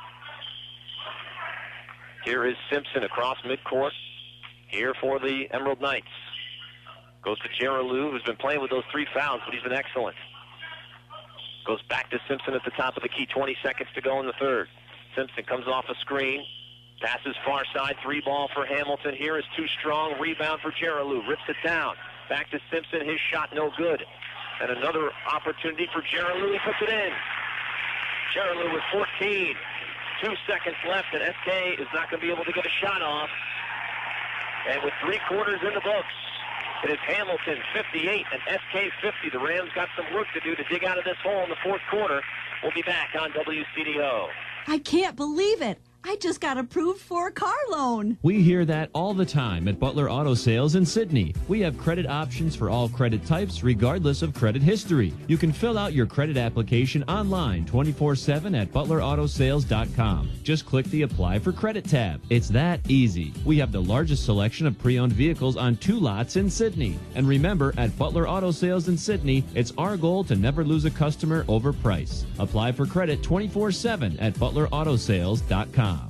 S3: Here is Simpson across midcourt. Here for the Emerald Knights. Goes to Geralou, who's been playing with those three fouls, but he's been excellent. Goes back to Simpson at the top of the key. twenty seconds to go in the third. Simpson comes off a screen. Passes far side. Three ball for Hamilton. Here is too strong. Rebound for Geralou. Rips it down. Back to Simpson. His shot no good. And another opportunity for Geralou. He puts it in. Geralou with fourteen. Two seconds left, and S K is not going to be able to get a shot off. And with three quarters in the books, it is Hamilton fifty-eight and S K fifty. The Rams got some work to do to dig out of this hole in the fourth quarter. We'll be back on W C D O.
S6: I can't believe it. I just got approved for a car loan.
S5: We hear that all the time at Butler Auto Sales in Sydney. We have credit options for all credit types, regardless of credit history. You can fill out your credit application online twenty-four seven at butler auto sales dot com. Just click the Apply for Credit tab. It's that easy. We have the largest selection of pre-owned vehicles on two lots in Sydney. And remember, at Butler Auto Sales in Sydney, it's our goal to never lose a customer over price. Apply for credit twenty-four seven at butler auto sales dot com.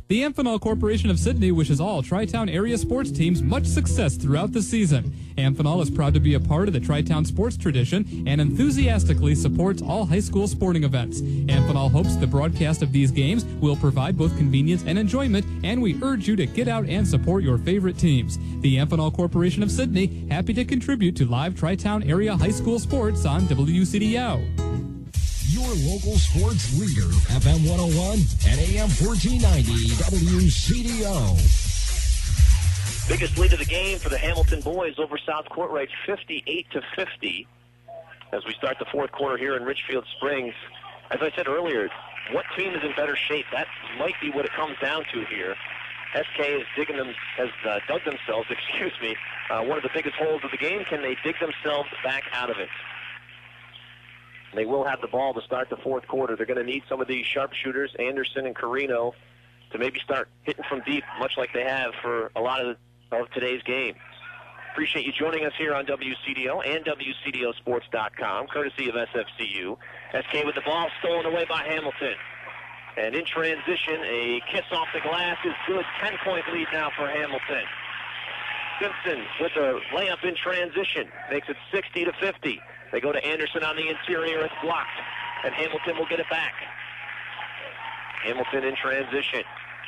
S15: The Amphenol Corporation of Sydney wishes all Tri-Town area sports teams much success throughout the season. Amphenol is proud to be a part of the Tri-Town sports tradition and enthusiastically supports all high school sporting events. Amphenol hopes the broadcast of these games will provide both convenience and enjoyment, and we urge you to get out and support your favorite teams. The Amphenol Corporation of Sydney, happy to contribute to live Tri-Town area high school sports on W C D O.
S2: Your local sports leader, F M one oh one and A M fourteen ninety W C D O.
S3: Biggest lead of the game for the Hamilton boys over South Courtright, fifty-eight to fifty. As we start the fourth quarter here in Richfield Springs. As I said earlier, what team is in better shape? That might be what it comes down to here. S K is digging them, has uh, dug themselves, excuse me, uh, one of the biggest holes of the game. Can they dig themselves back out of it? They will have the ball to start the fourth quarter. They're going to need some of these sharpshooters, Anderson and Carino, to maybe start hitting from deep, much like they have for a lot of, of today's game. Appreciate you joining us here on W C D O and W C D O sports dot com, courtesy of S F C U. S K with the ball stolen away by Hamilton. And in transition, a kiss off the glass is good. ten-point lead now for Hamilton. Simpson with a layup in transition makes it sixty to fifty. They go to Anderson on the interior. It's blocked, and Hamilton will get it back. Hamilton in transition.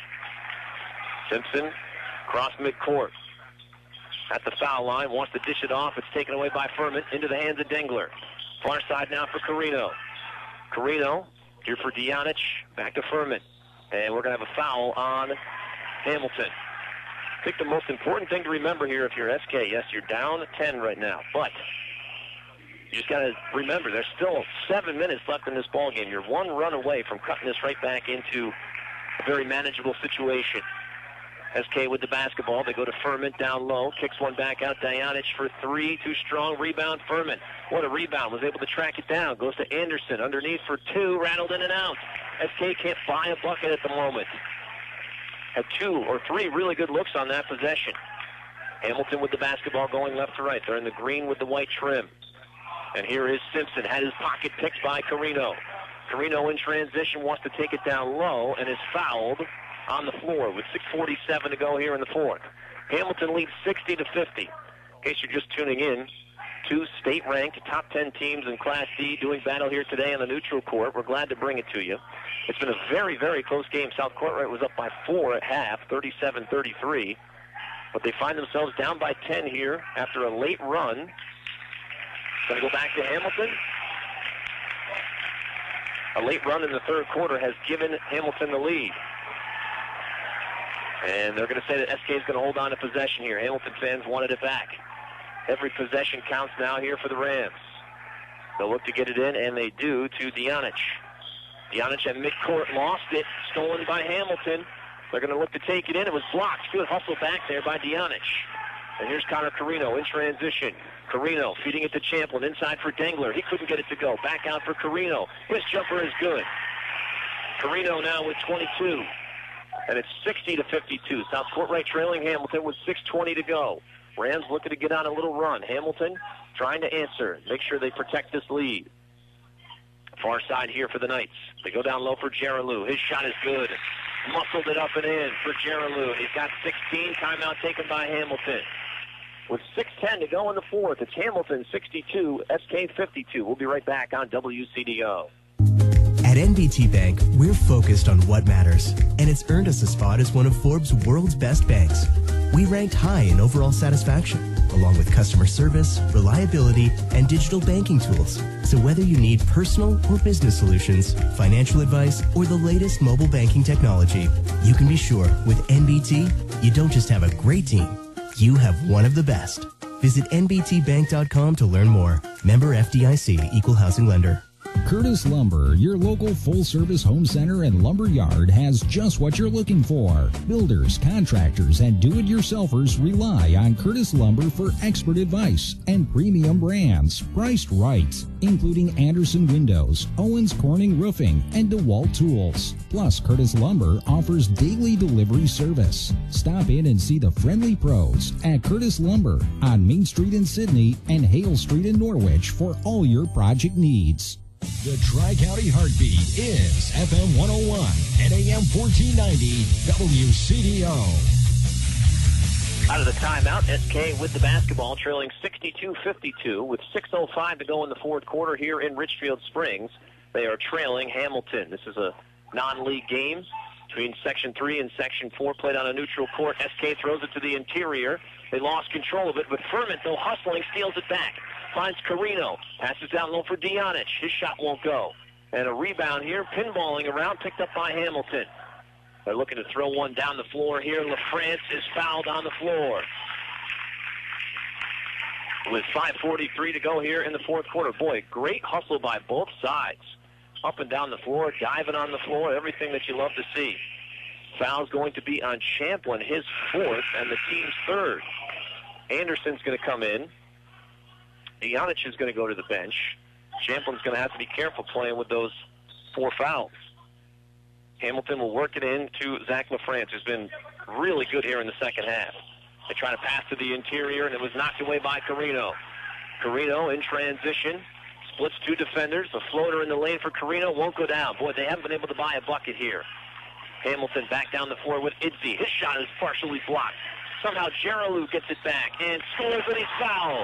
S3: Simpson cross midcourt. At the foul line, wants to dish it off. It's taken away by Furman into the hands of Dengler. Far side now for Carino. Carino here for Dianic. Back to Furman. And we're going to have a foul on Hamilton. I think the most important thing to remember here if you're S K, yes, you're down ten right now, but you just got to remember there's still seven minutes left in this ball game. You're one run away from cutting this right back into a very manageable situation. S K with the basketball. They go to Furman down low. Kicks one back out. Dianic for three. Too strong. Rebound Furman. What a rebound. Was able to track it down. Goes to Anderson. Underneath for two. Rattled in and out. S K can't buy a bucket at the moment. Had two or three really good looks on that possession. Hamilton with the basketball going left to right. They're in the green with the white trim. And here is Simpson. Had his pocket picked by Carino. Carino in transition wants to take it down low and is fouled on the floor with six forty-seven to go here in the fourth. Hamilton leads sixty to fifty. In case you're just tuning in, two state-ranked top ten teams in Class D doing battle here today on the neutral court. We're glad to bring it to you. It's been a very, very close game. South Courtright was up by four at half, thirty-seven thirty-three. But they find themselves down by ten here after a late run. Going to go back to Hamilton. A late run in the third quarter has given Hamilton the lead. And they're going to say that S K is going to hold on to possession here. Hamilton fans wanted it back. Every possession counts now here for the Rams. They'll look to get it in, and they do to Dianic. Dianic at midcourt lost it, stolen by Hamilton. They're going to look to take it in. It was blocked. Good hustle back there by Dianic. And here's Connor Carino in transition. Carino feeding it to Champlin inside for Dengler. He couldn't get it to go. Back out for Carino. His jumper is good. Carino now with twenty-two. And it's sixty to fifty-two. South Courtright trailing Hamilton with six twenty to go. Rams looking to get on a little run. Hamilton trying to answer. Make sure they protect this lead. Far side here for the Knights. They go down low for Geralou. His shot is good. Muscled it up and in for Geralou. He's got sixteen. Timeout taken by Hamilton. With six ten to go in the fourth, it's Hamilton sixty-two, S K fifty-two. We'll be right back on W C D O.
S16: At N B T Bank, we're focused on what matters, and it's earned us a spot as one of Forbes' world's best banks. We ranked high in overall satisfaction, along with customer service, reliability, and digital banking tools. So whether you need personal or business solutions, financial advice, or the latest mobile banking technology, you can be sure with N B T, you don't just have a great team, you have one of the best. Visit N B T bank dot com to learn more. Member F D I C, Equal Housing Lender.
S2: Curtis Lumber, your local full-service home center and lumber yard, has just what you're looking for. Builders, contractors, and do-it-yourselfers rely on Curtis Lumber for expert advice and premium brands priced right, including Anderson Windows, Owens Corning Roofing, and DeWalt Tools. Plus, Curtis Lumber offers daily delivery service. Stop in and see the friendly pros at Curtis Lumber on Main Street in Sydney and Hale Street in Norwich for all your project needs. The Tri-County Heartbeat is F M one oh one and A M fourteen ninety W C D O.
S3: Out of the timeout, S K with the basketball, trailing sixty-two fifty-two with six oh five to go in the fourth quarter here in Richfield Springs. They are trailing Hamilton. This is a non-league game between Section three and Section four, played on a neutral court. S K throws it to the interior. They lost control of it, but Furman, though hustling, steals it back. Finds Carino. Passes down low for Dionic. His shot won't go. And a rebound here, pinballing around, picked up by Hamilton. They're looking to throw one down the floor here. LaFrance is fouled on the floor. With five forty-three to go here in the fourth quarter. Boy, great hustle by both sides. Up and down the floor, diving on the floor, everything that you love to see. Foul's going to be on Champlin, his fourth, and the team's third. Anderson's going to come in. Dionic is going to go to the bench. Champlin's going to have to be careful playing with those four fouls. Hamilton will work it in to Zach LaFrance, who's been really good here in the second half. They try to pass to the interior, and it was knocked away by Carino. Carino in transition, splits two defenders. A floater in the lane for Carino won't go down. Boy, they haven't been able to buy a bucket here. Hamilton back down the floor with Idze. His shot is partially blocked. Somehow Geralou gets it back and scores, and he's fouled.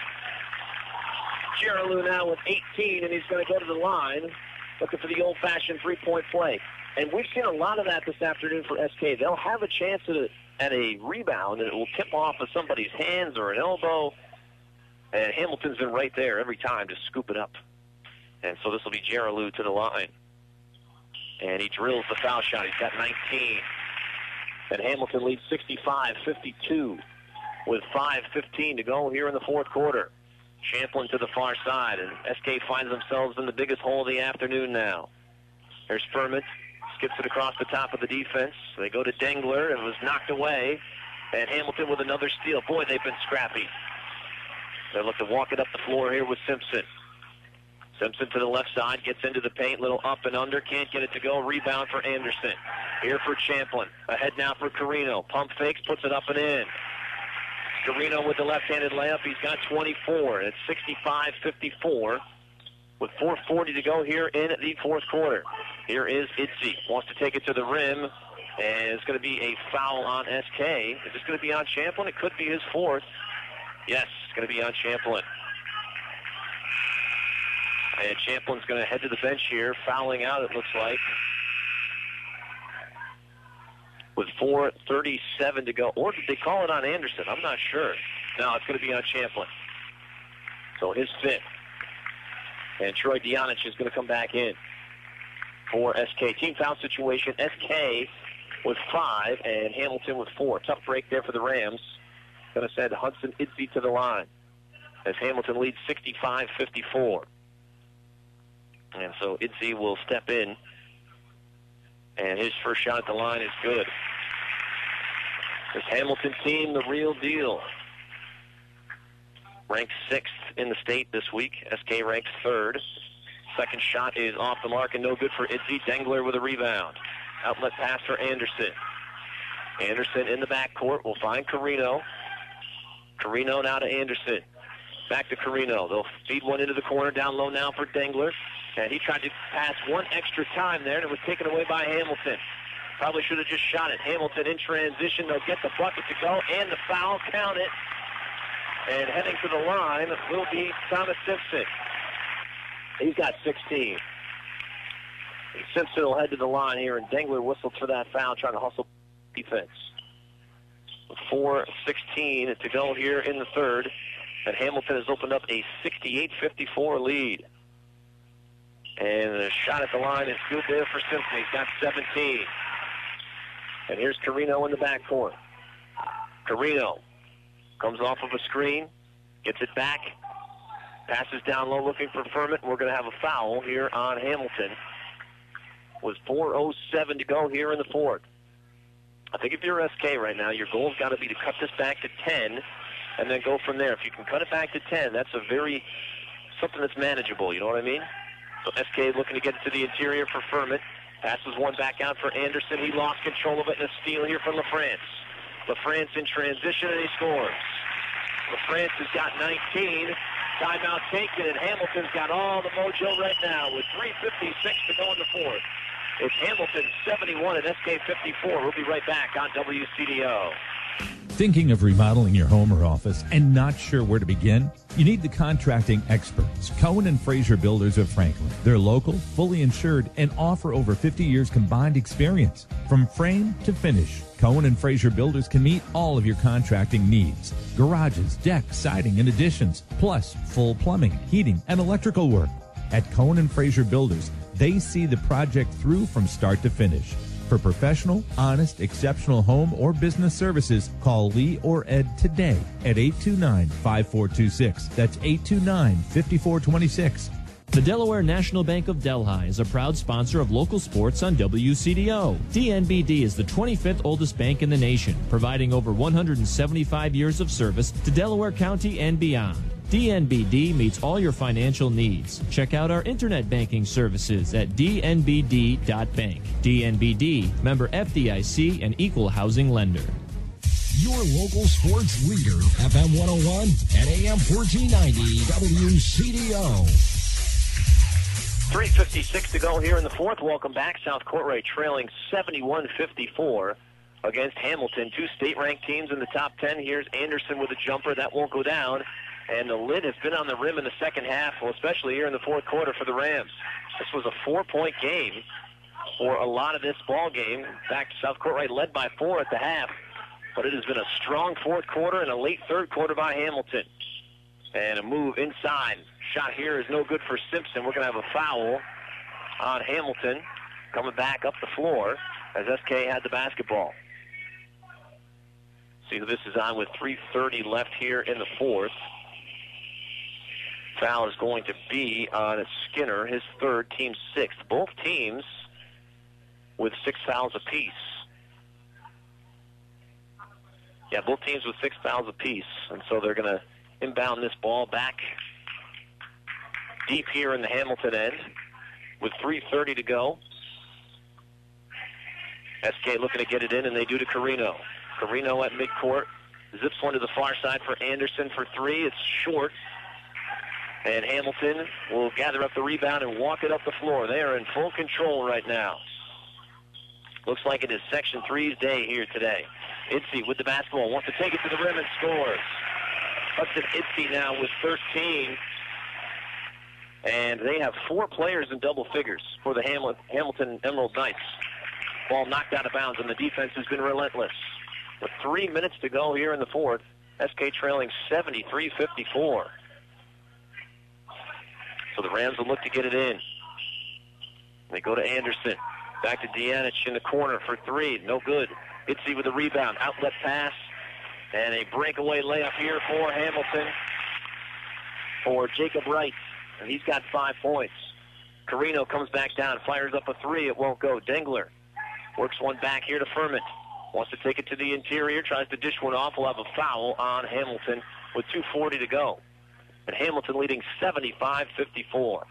S3: Geralou now with eighteen, and he's going to go to the line looking for the old-fashioned three-point play. And we've seen a lot of that this afternoon for S K. They'll have a chance at a, at a rebound, and it will tip off of somebody's hands or an elbow. And Hamilton's been right there every time to scoop it up. And so this will be Geralou to the line. And he drills the foul shot. He's got nineteen. And Hamilton leads sixty-five fifty-two with five fifteen to go here in the fourth quarter. Champlin to the far side, and S K finds themselves in the biggest hole of the afternoon now. There's Furman, skips it across the top of the defense. They go to Dengler, and it was knocked away. And Hamilton with another steal. Boy, they've been scrappy. They look to walk it up the floor here with Simpson. Simpson to the left side, gets into the paint, little up and under, can't get it to go. Rebound for Anderson. Here for Champlin. Ahead now for Carino. Pump fakes, puts it up and in. Carino with the left-handed layup. He's got twenty-four. It's sixty-five fifty-four with four forty to go here in the fourth quarter. Here is Idze. Wants to take it to the rim, and it's going to be a foul on S K. Is this going to be on Champlin? It could be his fourth. Yes, it's going to be on Champlin. And Champlin's going to head to the bench here, fouling out, it looks like. With four thirty-seven to go. Or did they call it on Anderson? I'm not sure. No, it's going to be on Champlin. So his fifth. And Troy Dionic is going to come back in for S K. Team foul situation, S K with five and Hamilton with four. Tough break there for the Rams. Going to send Hudson Idze to the line as Hamilton leads sixty-five fifty-four. And so Idze will step in. And his first shot at the line is good. This Hamilton team, the real deal. Ranked sixth in the state this week. S K ranks third. Second shot is off the mark and no good for Idze. Dengler with a rebound. Outlet pass for Anderson. Anderson in the backcourt will find Carino. Carino now to Anderson. Back to Carino. They'll feed one into the corner. Down low now for Dengler. And he tried to pass one extra time there, and it was taken away by Hamilton. Probably should have just shot it. Hamilton in transition. They'll get the bucket to go, and the foul, count it. And heading to the line will be Thomas Simpson. He's got sixteen. And Simpson will head to the line here, and Dengler whistled for that foul, trying to hustle defense. four sixteen to go here in the third, and Hamilton has opened up a sixty-eight fifty-four lead. And the shot at the line is good there for Simpson. He's got seventeen. And here's Carino in the backcourt. Carino comes off of a screen, gets it back, passes down low looking for Furman. We're going to have a foul here on Hamilton with four oh seven to go here in the fourth. I think if you're S K right now, your goal's got to be to cut this back to ten and then go from there. If you can cut it back to ten, that's a very, something that's manageable, you know what I mean? So S K looking to get it to the interior for Furman. Passes one back out for Anderson. He lost control of it, and a steal here for LaFrance. LaFrance in transition, and he scores. LaFrance has got nineteen, Timeout taken, and Hamilton's got all the mojo right now with three fifty-six to go in the fourth. It's Hamilton seventy-one and S K fifty-four. We'll be right back on W C D O.
S17: Thinking of remodeling your home or office and not sure where to begin? You need the contracting experts, Cohen and Fraser Builders of Franklin. They're local, fully insured, and offer over fifty years combined experience. From frame to finish, Cohen and Fraser Builders can meet all of your contracting needs. Garages, decks, siding, and additions, plus full plumbing, heating, and electrical work. At Cohen and Fraser Builders, they see the project through from start to finish. For professional, honest, exceptional home or business services, call Lee or Ed today at eight two nine, five four two six. That's eight two nine, five four two six.
S5: The Delaware National Bank of Delhi is a proud sponsor of local sports on W C D O. D N B D is the twenty-fifth oldest bank in the nation, providing over one hundred seventy-five years of service to Delaware County and beyond. D N B D meets all your financial needs. Check out our internet banking services at d n b d dot bank. D N B D, member F D I C and equal housing lender.
S2: Your local sports leader, F M one oh one and A M fourteen ninety W C D O.
S3: three fifty-six to go here in the fourth. Welcome back. South Courtwright trailing seventy-one fifty-four against Hamilton. Two state-ranked teams in the top ten. Here's Anderson with a jumper. That won't go down. And the lid has been on the rim in the second half, well, especially here in the fourth quarter for the Rams. This was a four-point game for a lot of this ball game. In fact, South Courtwright led by four at the half, but it has been a strong fourth quarter and a late third quarter by Hamilton. And a move inside. Shot here is no good for Simpson. We're going to have a foul on Hamilton coming back up the floor as S K had the basketball. See who this is on with three thirty left here in the fourth. Foul is going to be on Skinner, his third, team sixth. Both teams with six fouls apiece. Yeah, both teams with six fouls apiece. And so they're going to inbound this ball back deep here in the Hamilton end with three thirty to go. S K looking to get it in, and they do to Carino. Carino at midcourt. Zips one to the far side for Anderson for three. It's short. And Hamilton will gather up the rebound and walk it up the floor. They are in full control right now. Looks like it is Section three's day here today. Itzy with the basketball. Wants to take it to the rim and scores. Hudson Itzy now with thirteen. And they have four players in double figures for the Hamil- Hamilton Emerald Knights. Ball knocked out of bounds, and the defense has been relentless. With three minutes to go here in the fourth, S K trailing seventy-three fifty-four. So the Rams will look to get it in. They go to Anderson. Back to Deanich in the corner for three. No good. Itzy with a rebound. Outlet pass. And a breakaway layup here for Hamilton. For Jacob Wright. And he's got five points. Carino comes back down. Fires up a three. It won't go. Dengler works one back here to Furman. Wants to take it to the interior. Tries to dish one off. We'll have a foul on Hamilton with two forty to go. And Hamilton leading seventy-five fifty-four.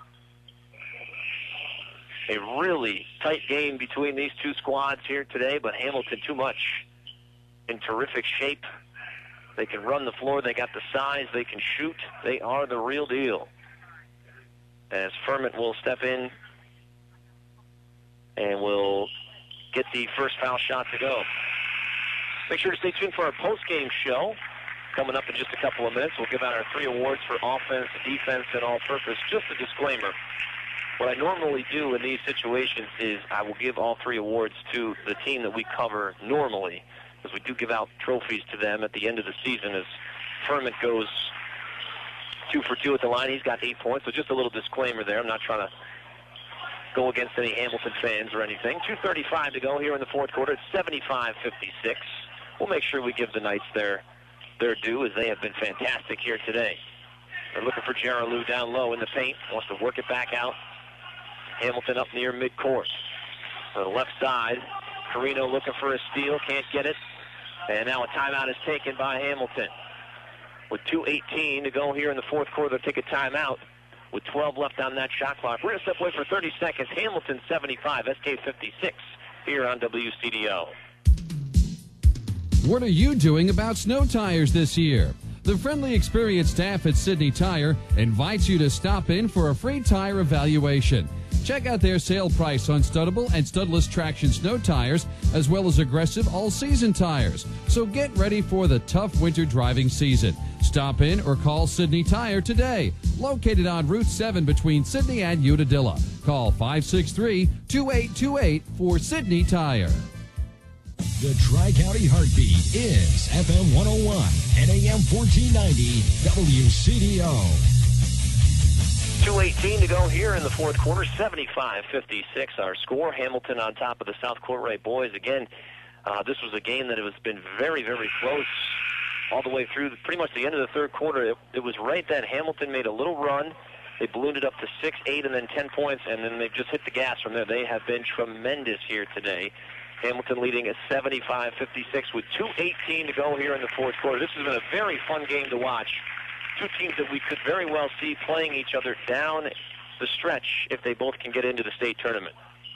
S3: A really tight game between these two squads here today, but Hamilton too much in terrific shape. They can run the floor. They got the size. They can shoot. They are the real deal. As Furman will step in and will get the first foul shot to go. Make sure to stay tuned for our post-game show. Coming up in just a couple of minutes, we'll give out our three awards for offense, defense, and all-purpose. Just a disclaimer. What I normally do in these situations is I will give all three awards to the team that we cover normally, because we do give out trophies to them at the end of the season as Furman goes two for two at the line. He's got eight points, so just a little disclaimer there. I'm not trying to go against any Hamilton fans or anything. two thirty-five to go here in the fourth quarter. It's seventy-five fifty-six. We'll make sure we give the Knights their their due, as they have been fantastic here today. They're looking for Jaralou down low in the paint. Wants to work it back out. Hamilton up near midcourt. On the left side, Carino looking for a steal. Can't get it. And now a timeout is taken by Hamilton. With two eighteen to go here in the fourth quarter, they'll take a timeout with twelve left on that shot clock. We're going to step away for thirty seconds. Hamilton seventy-five, S K fifty-six here on W C D O.
S8: What are you doing about snow tires this year? The friendly, experienced staff at Sydney Tire invites you to stop in for a free tire evaluation. Check out their sale price on studdable and studless traction snow tires, as well as aggressive all-season tires. So get ready for the tough winter driving season. Stop in or call Sydney Tire today. Located on Route seven between Sydney and Unadilla. Call five six three, two eight two eight for Sydney Tire.
S2: The Tri-County Heartbeat is F M one oh one and A M fourteen ninety W C D O.
S3: two eighteen to go here in the fourth quarter, seventy-five fifty-six our score. Hamilton on top of the South Courtright boys. Again, uh, this was a game that has been very, very close all the way through pretty much the end of the third quarter. It, it was right that Hamilton made a little run. They ballooned it up to six, eight, and then ten points, and then they've just hit the gas from there. They have been tremendous here today. Hamilton leading at seventy-five fifty-six with two eighteen to go here in the fourth quarter. This has been a very fun game to watch. Two teams that we could very well see playing each other down the stretch if they both can get into the state tournament.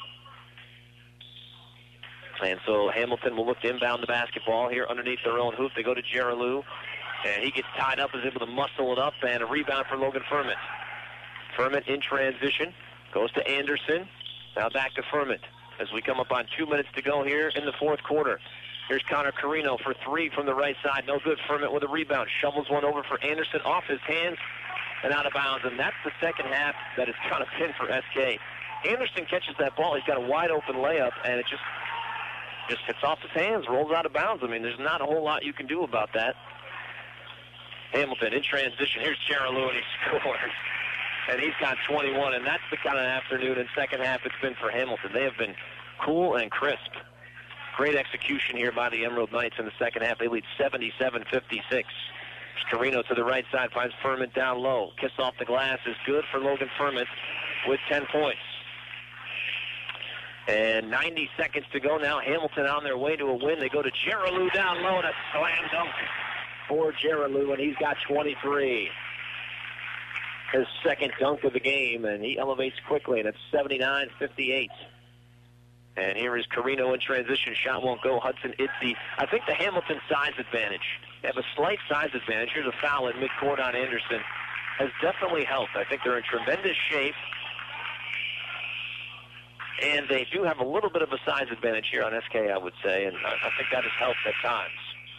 S3: And so Hamilton will look to inbound the basketball here underneath their own hoop. They go to Jeralou, and he gets tied up, is able to muscle it up, and a rebound for Logan Furman. Furman in transition, goes to Anderson, now back to Furman as we come up on two minutes to go here in the fourth quarter. Here's Connor Carino for three from the right side. No good. Furman with a rebound. Shovels one over for Anderson off his hands and out of bounds. And that's the second half that is kind of pinned for S K. Anderson catches that ball. He's got a wide open layup, and it just just hits off his hands, rolls out of bounds. I mean, there's not a whole lot you can do about that. Hamilton in transition. Here's Jeralou, and he scores. And he's got twenty-one, and that's the kind of afternoon and second half it's been for Hamilton. They have been cool and crisp. Great execution here by the Emerald Knights in the second half. They lead seventy-seven fifty-six. Carino to the right side finds Furman down low. Kiss off the glass is good for Logan Furman with ten points. And ninety seconds to go now. Hamilton on their way to a win. They go to Jeralou down low and a slam dunk for Jeralou, and he's got twenty-three. His second dunk of the game, and he elevates quickly, and it's seventy-nine fifty-eight. And here is Carino in transition. Shot won't go. Hudson Itzy. I think the Hamilton size advantage. They have a slight size advantage. Here's a foul in midcourt on Anderson. Has definitely helped. I think they're in tremendous shape. And they do have a little bit of a size advantage here on S K, I would say. And I, I think that has helped at times.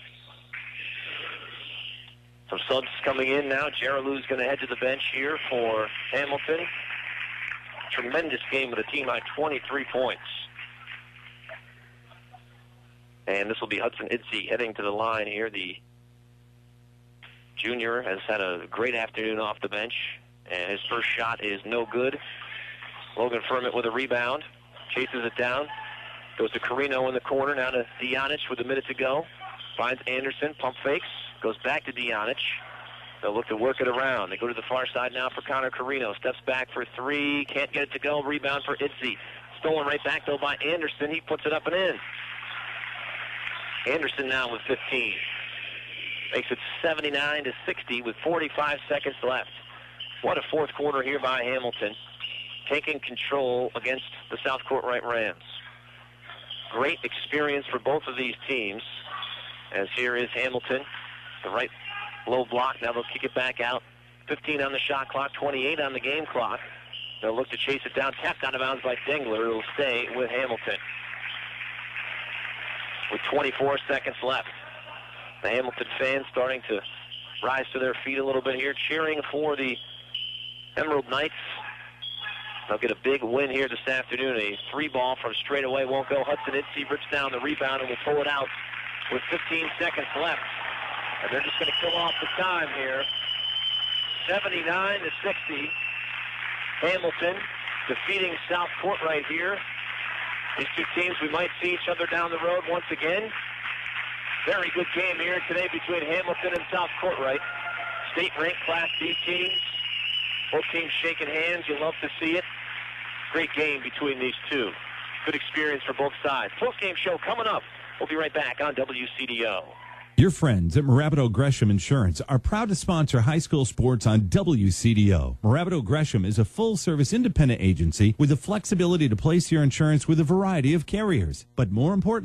S3: Some subs coming in now. Jeralou's going to head to the bench here for Hamilton. Tremendous game with a team by twenty-three points. And this will be Hudson Itzy heading to the line here. The junior has had a great afternoon off the bench, and his first shot is no good. Logan Furman with a rebound, chases it down, goes to Carino in the corner, now to Dionic with a minute to go. Finds Anderson, pump fakes, goes back to Dionic. They'll look to work it around. They go to the far side now for Connor Carino. Steps back for three, can't get it to go. Rebound for Itzy. Stolen right back, though, by Anderson. He puts it up and in. Anderson now with fifteen. Makes it seventy-nine to sixty with forty-five seconds left. What a fourth quarter here by Hamilton, taking control against the South Courtright Rams. Great experience for both of these teams, as here is Hamilton, the right low block. Now they'll kick it back out. fifteen on the shot clock, twenty-eight on the game clock. They'll look to chase it down, tapped out of bounds by Dengler. It'll stay with Hamilton. With twenty-four seconds left, the Hamilton fans starting to rise to their feet a little bit here, cheering for the Emerald Knights. They'll get a big win here this afternoon. A three ball from straight away won't go. Hudson Itzy rips down the rebound and will pull it out with fifteen seconds left. And they're just going to kill off the time here. seventy-nine to sixty. Hamilton defeating South Courtright here. These two teams, we might see each other down the road once again. Very good game here today between Hamilton and South Courtright. State-ranked Class D teams. Both teams shaking hands. You love to see it. Great game between these two. Good experience for both sides. Post-game show coming up. We'll be right back on W C D O.
S7: Your friends at Marabito Gresham Insurance are proud to sponsor high school sports on W C D O. Marabito Gresham is a full-service independent agency with the flexibility to place your insurance with a variety of carriers. But more importantly,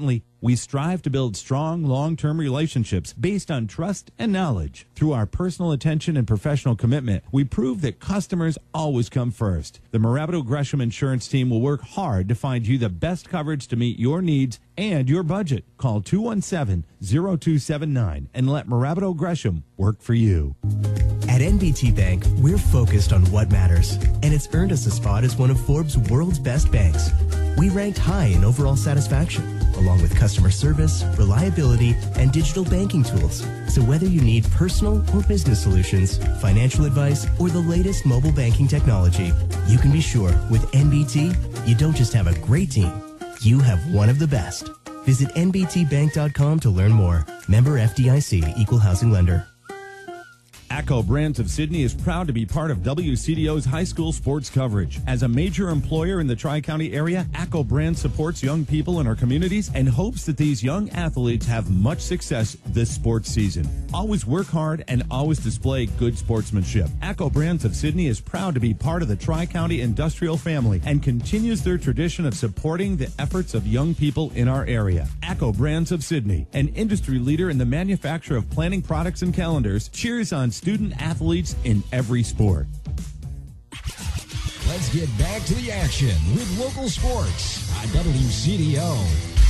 S7: We strive to build strong, long-term relationships based on trust and knowledge. Through our personal attention and professional commitment, we prove that customers always come first. The Marabito Gresham Insurance Team will work hard to find you the best coverage to meet your needs and your budget. Call two one seven, zero two seven nine and let Marabito Gresham work for you.
S16: At N B T Bank, we're focused on what matters, and it's earned us a spot as one of Forbes' world's best banks. We ranked high in overall satisfaction, along with customer service, reliability, and digital banking tools. So whether you need personal or business solutions, financial advice, or the latest mobile banking technology, you can be sure with N B T, you don't just have a great team, you have one of the best. Visit N B T bank dot com to learn more. Member F D I C, Equal Housing Lender.
S7: ACCO Brands of Sydney is proud to be part of W C D O's high school sports coverage. As a major employer in the Tri-County area, ACCO Brands supports young people in our communities and hopes that these young athletes have much success this sports season. Always work hard and always display good sportsmanship. ACCO Brands of Sydney is proud to be part of the Tri-County industrial family and continues their tradition of supporting the efforts of young people in our area. ACCO Brands of Sydney, an industry leader in the manufacture of planning products and calendars, cheers on student athletes in every sport.
S2: Let's get back to the action with local sports on W C D O.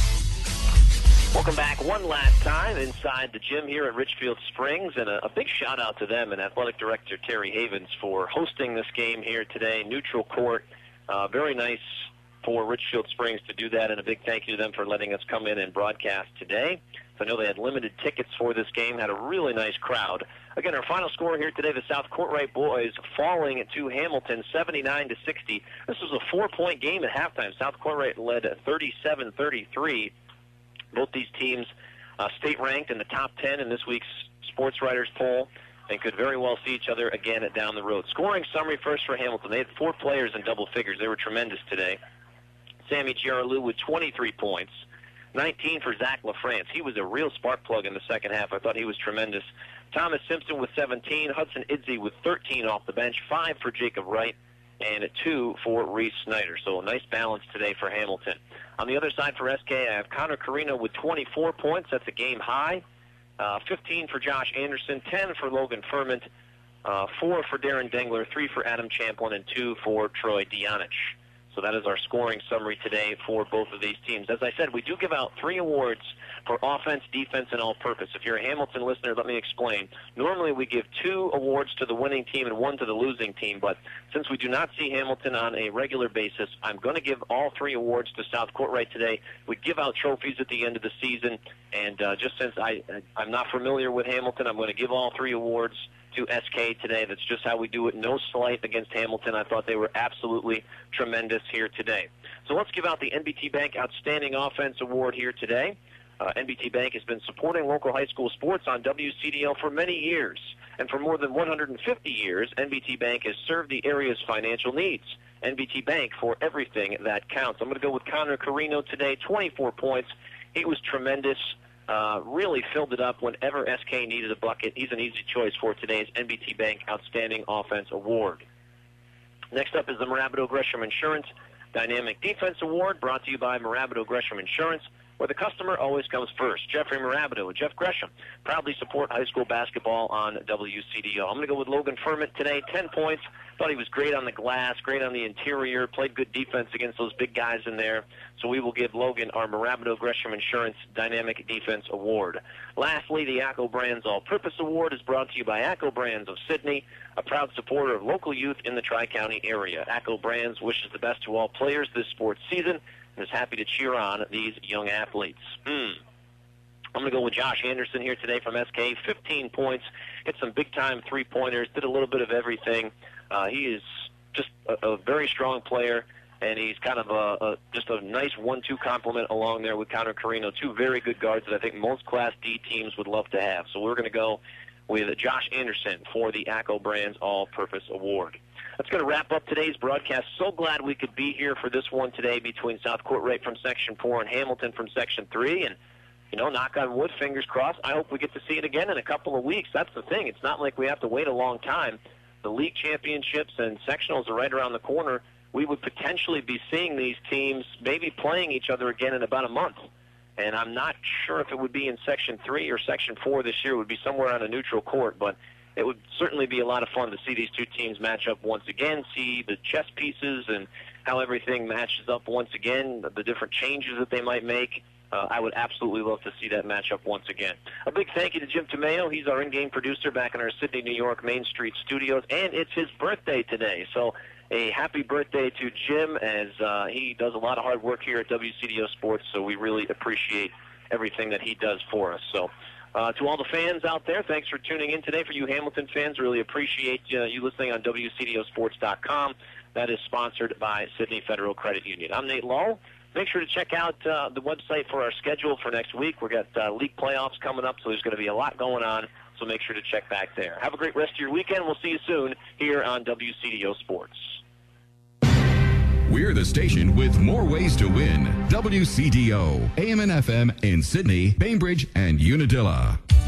S3: Welcome back one last time inside the gym here at Richfield Springs, and a, a big shout out to them and Athletic Director Terry Havens for hosting this game here today. Neutral court, uh, very nice for Richfield Springs to do that, and a big thank you to them for letting us come in and broadcast today. So I know they had limited tickets for this game, had a really nice crowd. Again, our final score here today, the South Courtright boys falling to Hamilton seventy-nine to sixty. This was a four-point game at halftime. South Courtright led thirty-seven thirty-three. Both these teams uh, state-ranked in the top ten in this week's Sports Writers poll and could very well see each other again down the road. Scoring summary first for Hamilton. They had four players in double figures. They were tremendous today. Sammy Giaralou with twenty-three points. nineteen for Zach LaFrance. He was a real spark plug in the second half. I thought he was tremendous. Thomas Simpson with seventeen. Hudson Idze with thirteen off the bench. five for Jacob Wright. And two for Reese Snyder. So a nice balance today for Hamilton. On the other side for S K, I have Connor Carino with twenty-four points. That's a game high. Uh, fifteen for Josh Anderson. ten for Logan Ferment. Uh, four for Darren Dengler. three for Adam Champlin. And two for Troy Deonich. So that is our scoring summary today for both of these teams. As I said, we do give out three awards for offense, defense, and all-purpose. If you're a Hamilton listener, let me explain. Normally we give two awards to the winning team and one to the losing team, but since we do not see Hamilton on a regular basis, I'm going to give all three awards to South Courtright today. We give out trophies at the end of the season, and uh, just since I, I'm not familiar with Hamilton, I'm going to give all three awards to S K today. That's just how we do it. No slight against Hamilton. I thought they were absolutely tremendous here today. So let's give out the N B T Bank Outstanding Offense Award here today. Uh, N B T Bank has been supporting local high school sports on W C D L for many years. And for more than one hundred fifty years, N B T Bank has served the area's financial needs. N B T Bank for everything that counts. I'm going to go with Connor Carino today, twenty-four points. He was tremendous. Uh, really filled it up whenever S K needed a bucket. He's an easy choice for today's N B T Bank Outstanding Offense Award. Next up is the Marabito Gresham Insurance Dynamic Defense Award, brought to you by Marabito Gresham Insurance, where the customer always comes first. Jeffrey Marabito and Jeff Gresham proudly support high school basketball on W C D O. I'm going to go with Logan Ferment today, ten points. Thought he was great on the glass, great on the interior, played good defense against those big guys in there. So we will give Logan our Marabito Gresham Insurance Dynamic Defense Award. Lastly, the ACCO Brands All-Purpose Award is brought to you by ACCO Brands of Sydney, a proud supporter of local youth in the Tri-County area. ACCO Brands wishes the best to all players this sports season and is happy to cheer on these young athletes. Hmm. I'm going to go with Josh Anderson here today from S K. fifteen points, hit some big-time three-pointers, did a little bit of everything. Uh, he is just a, a very strong player, and he's kind of a, a just a nice one two complement along there with Connor Carino, two very good guards that I think most Class D teams would love to have. So we're going to go with Josh Anderson for the ACCO Brands All-Purpose Award. That's going to wrap up today's broadcast. So glad we could be here for this one today between South Courtright from Section four and Hamilton from Section three. And, you know, knock on wood, fingers crossed, I hope we get to see it again in a couple of weeks. That's the thing. It's not like we have to wait a long time. The league championships and sectionals are right around the corner. We would potentially be seeing these teams maybe playing each other again in about a month. And I'm not sure if it would be in Section three or Section four this year. It would be somewhere on a neutral court, but it would certainly be a lot of fun to see these two teams match up once again, see the chess pieces and how everything matches up once again, the different changes that they might make. Uh, I would absolutely love to see that matchup once again. A big thank you to Jim Tomeo. He's our in-game producer back in our Sydney, New York Main Street studios, and it's his birthday today. So a happy birthday to Jim, as uh, he does a lot of hard work here at W C D O Sports, so we really appreciate everything that he does for us. So uh, to all the fans out there, thanks for tuning in today. For you Hamilton fans, really appreciate uh, you listening on W C D O sports dot com. That is sponsored by Sydney Federal Credit Union. I'm Nate Lull. Make sure to check out uh, the website for our schedule for next week. We've got uh, league playoffs coming up, so there's going to be a lot going on, so make sure to check back there. Have a great rest of your weekend. We'll see you soon here on W C D O Sports.
S18: We're the station with more ways to win. W C D O, A M and F M in Sydney, Bainbridge, and Unadilla.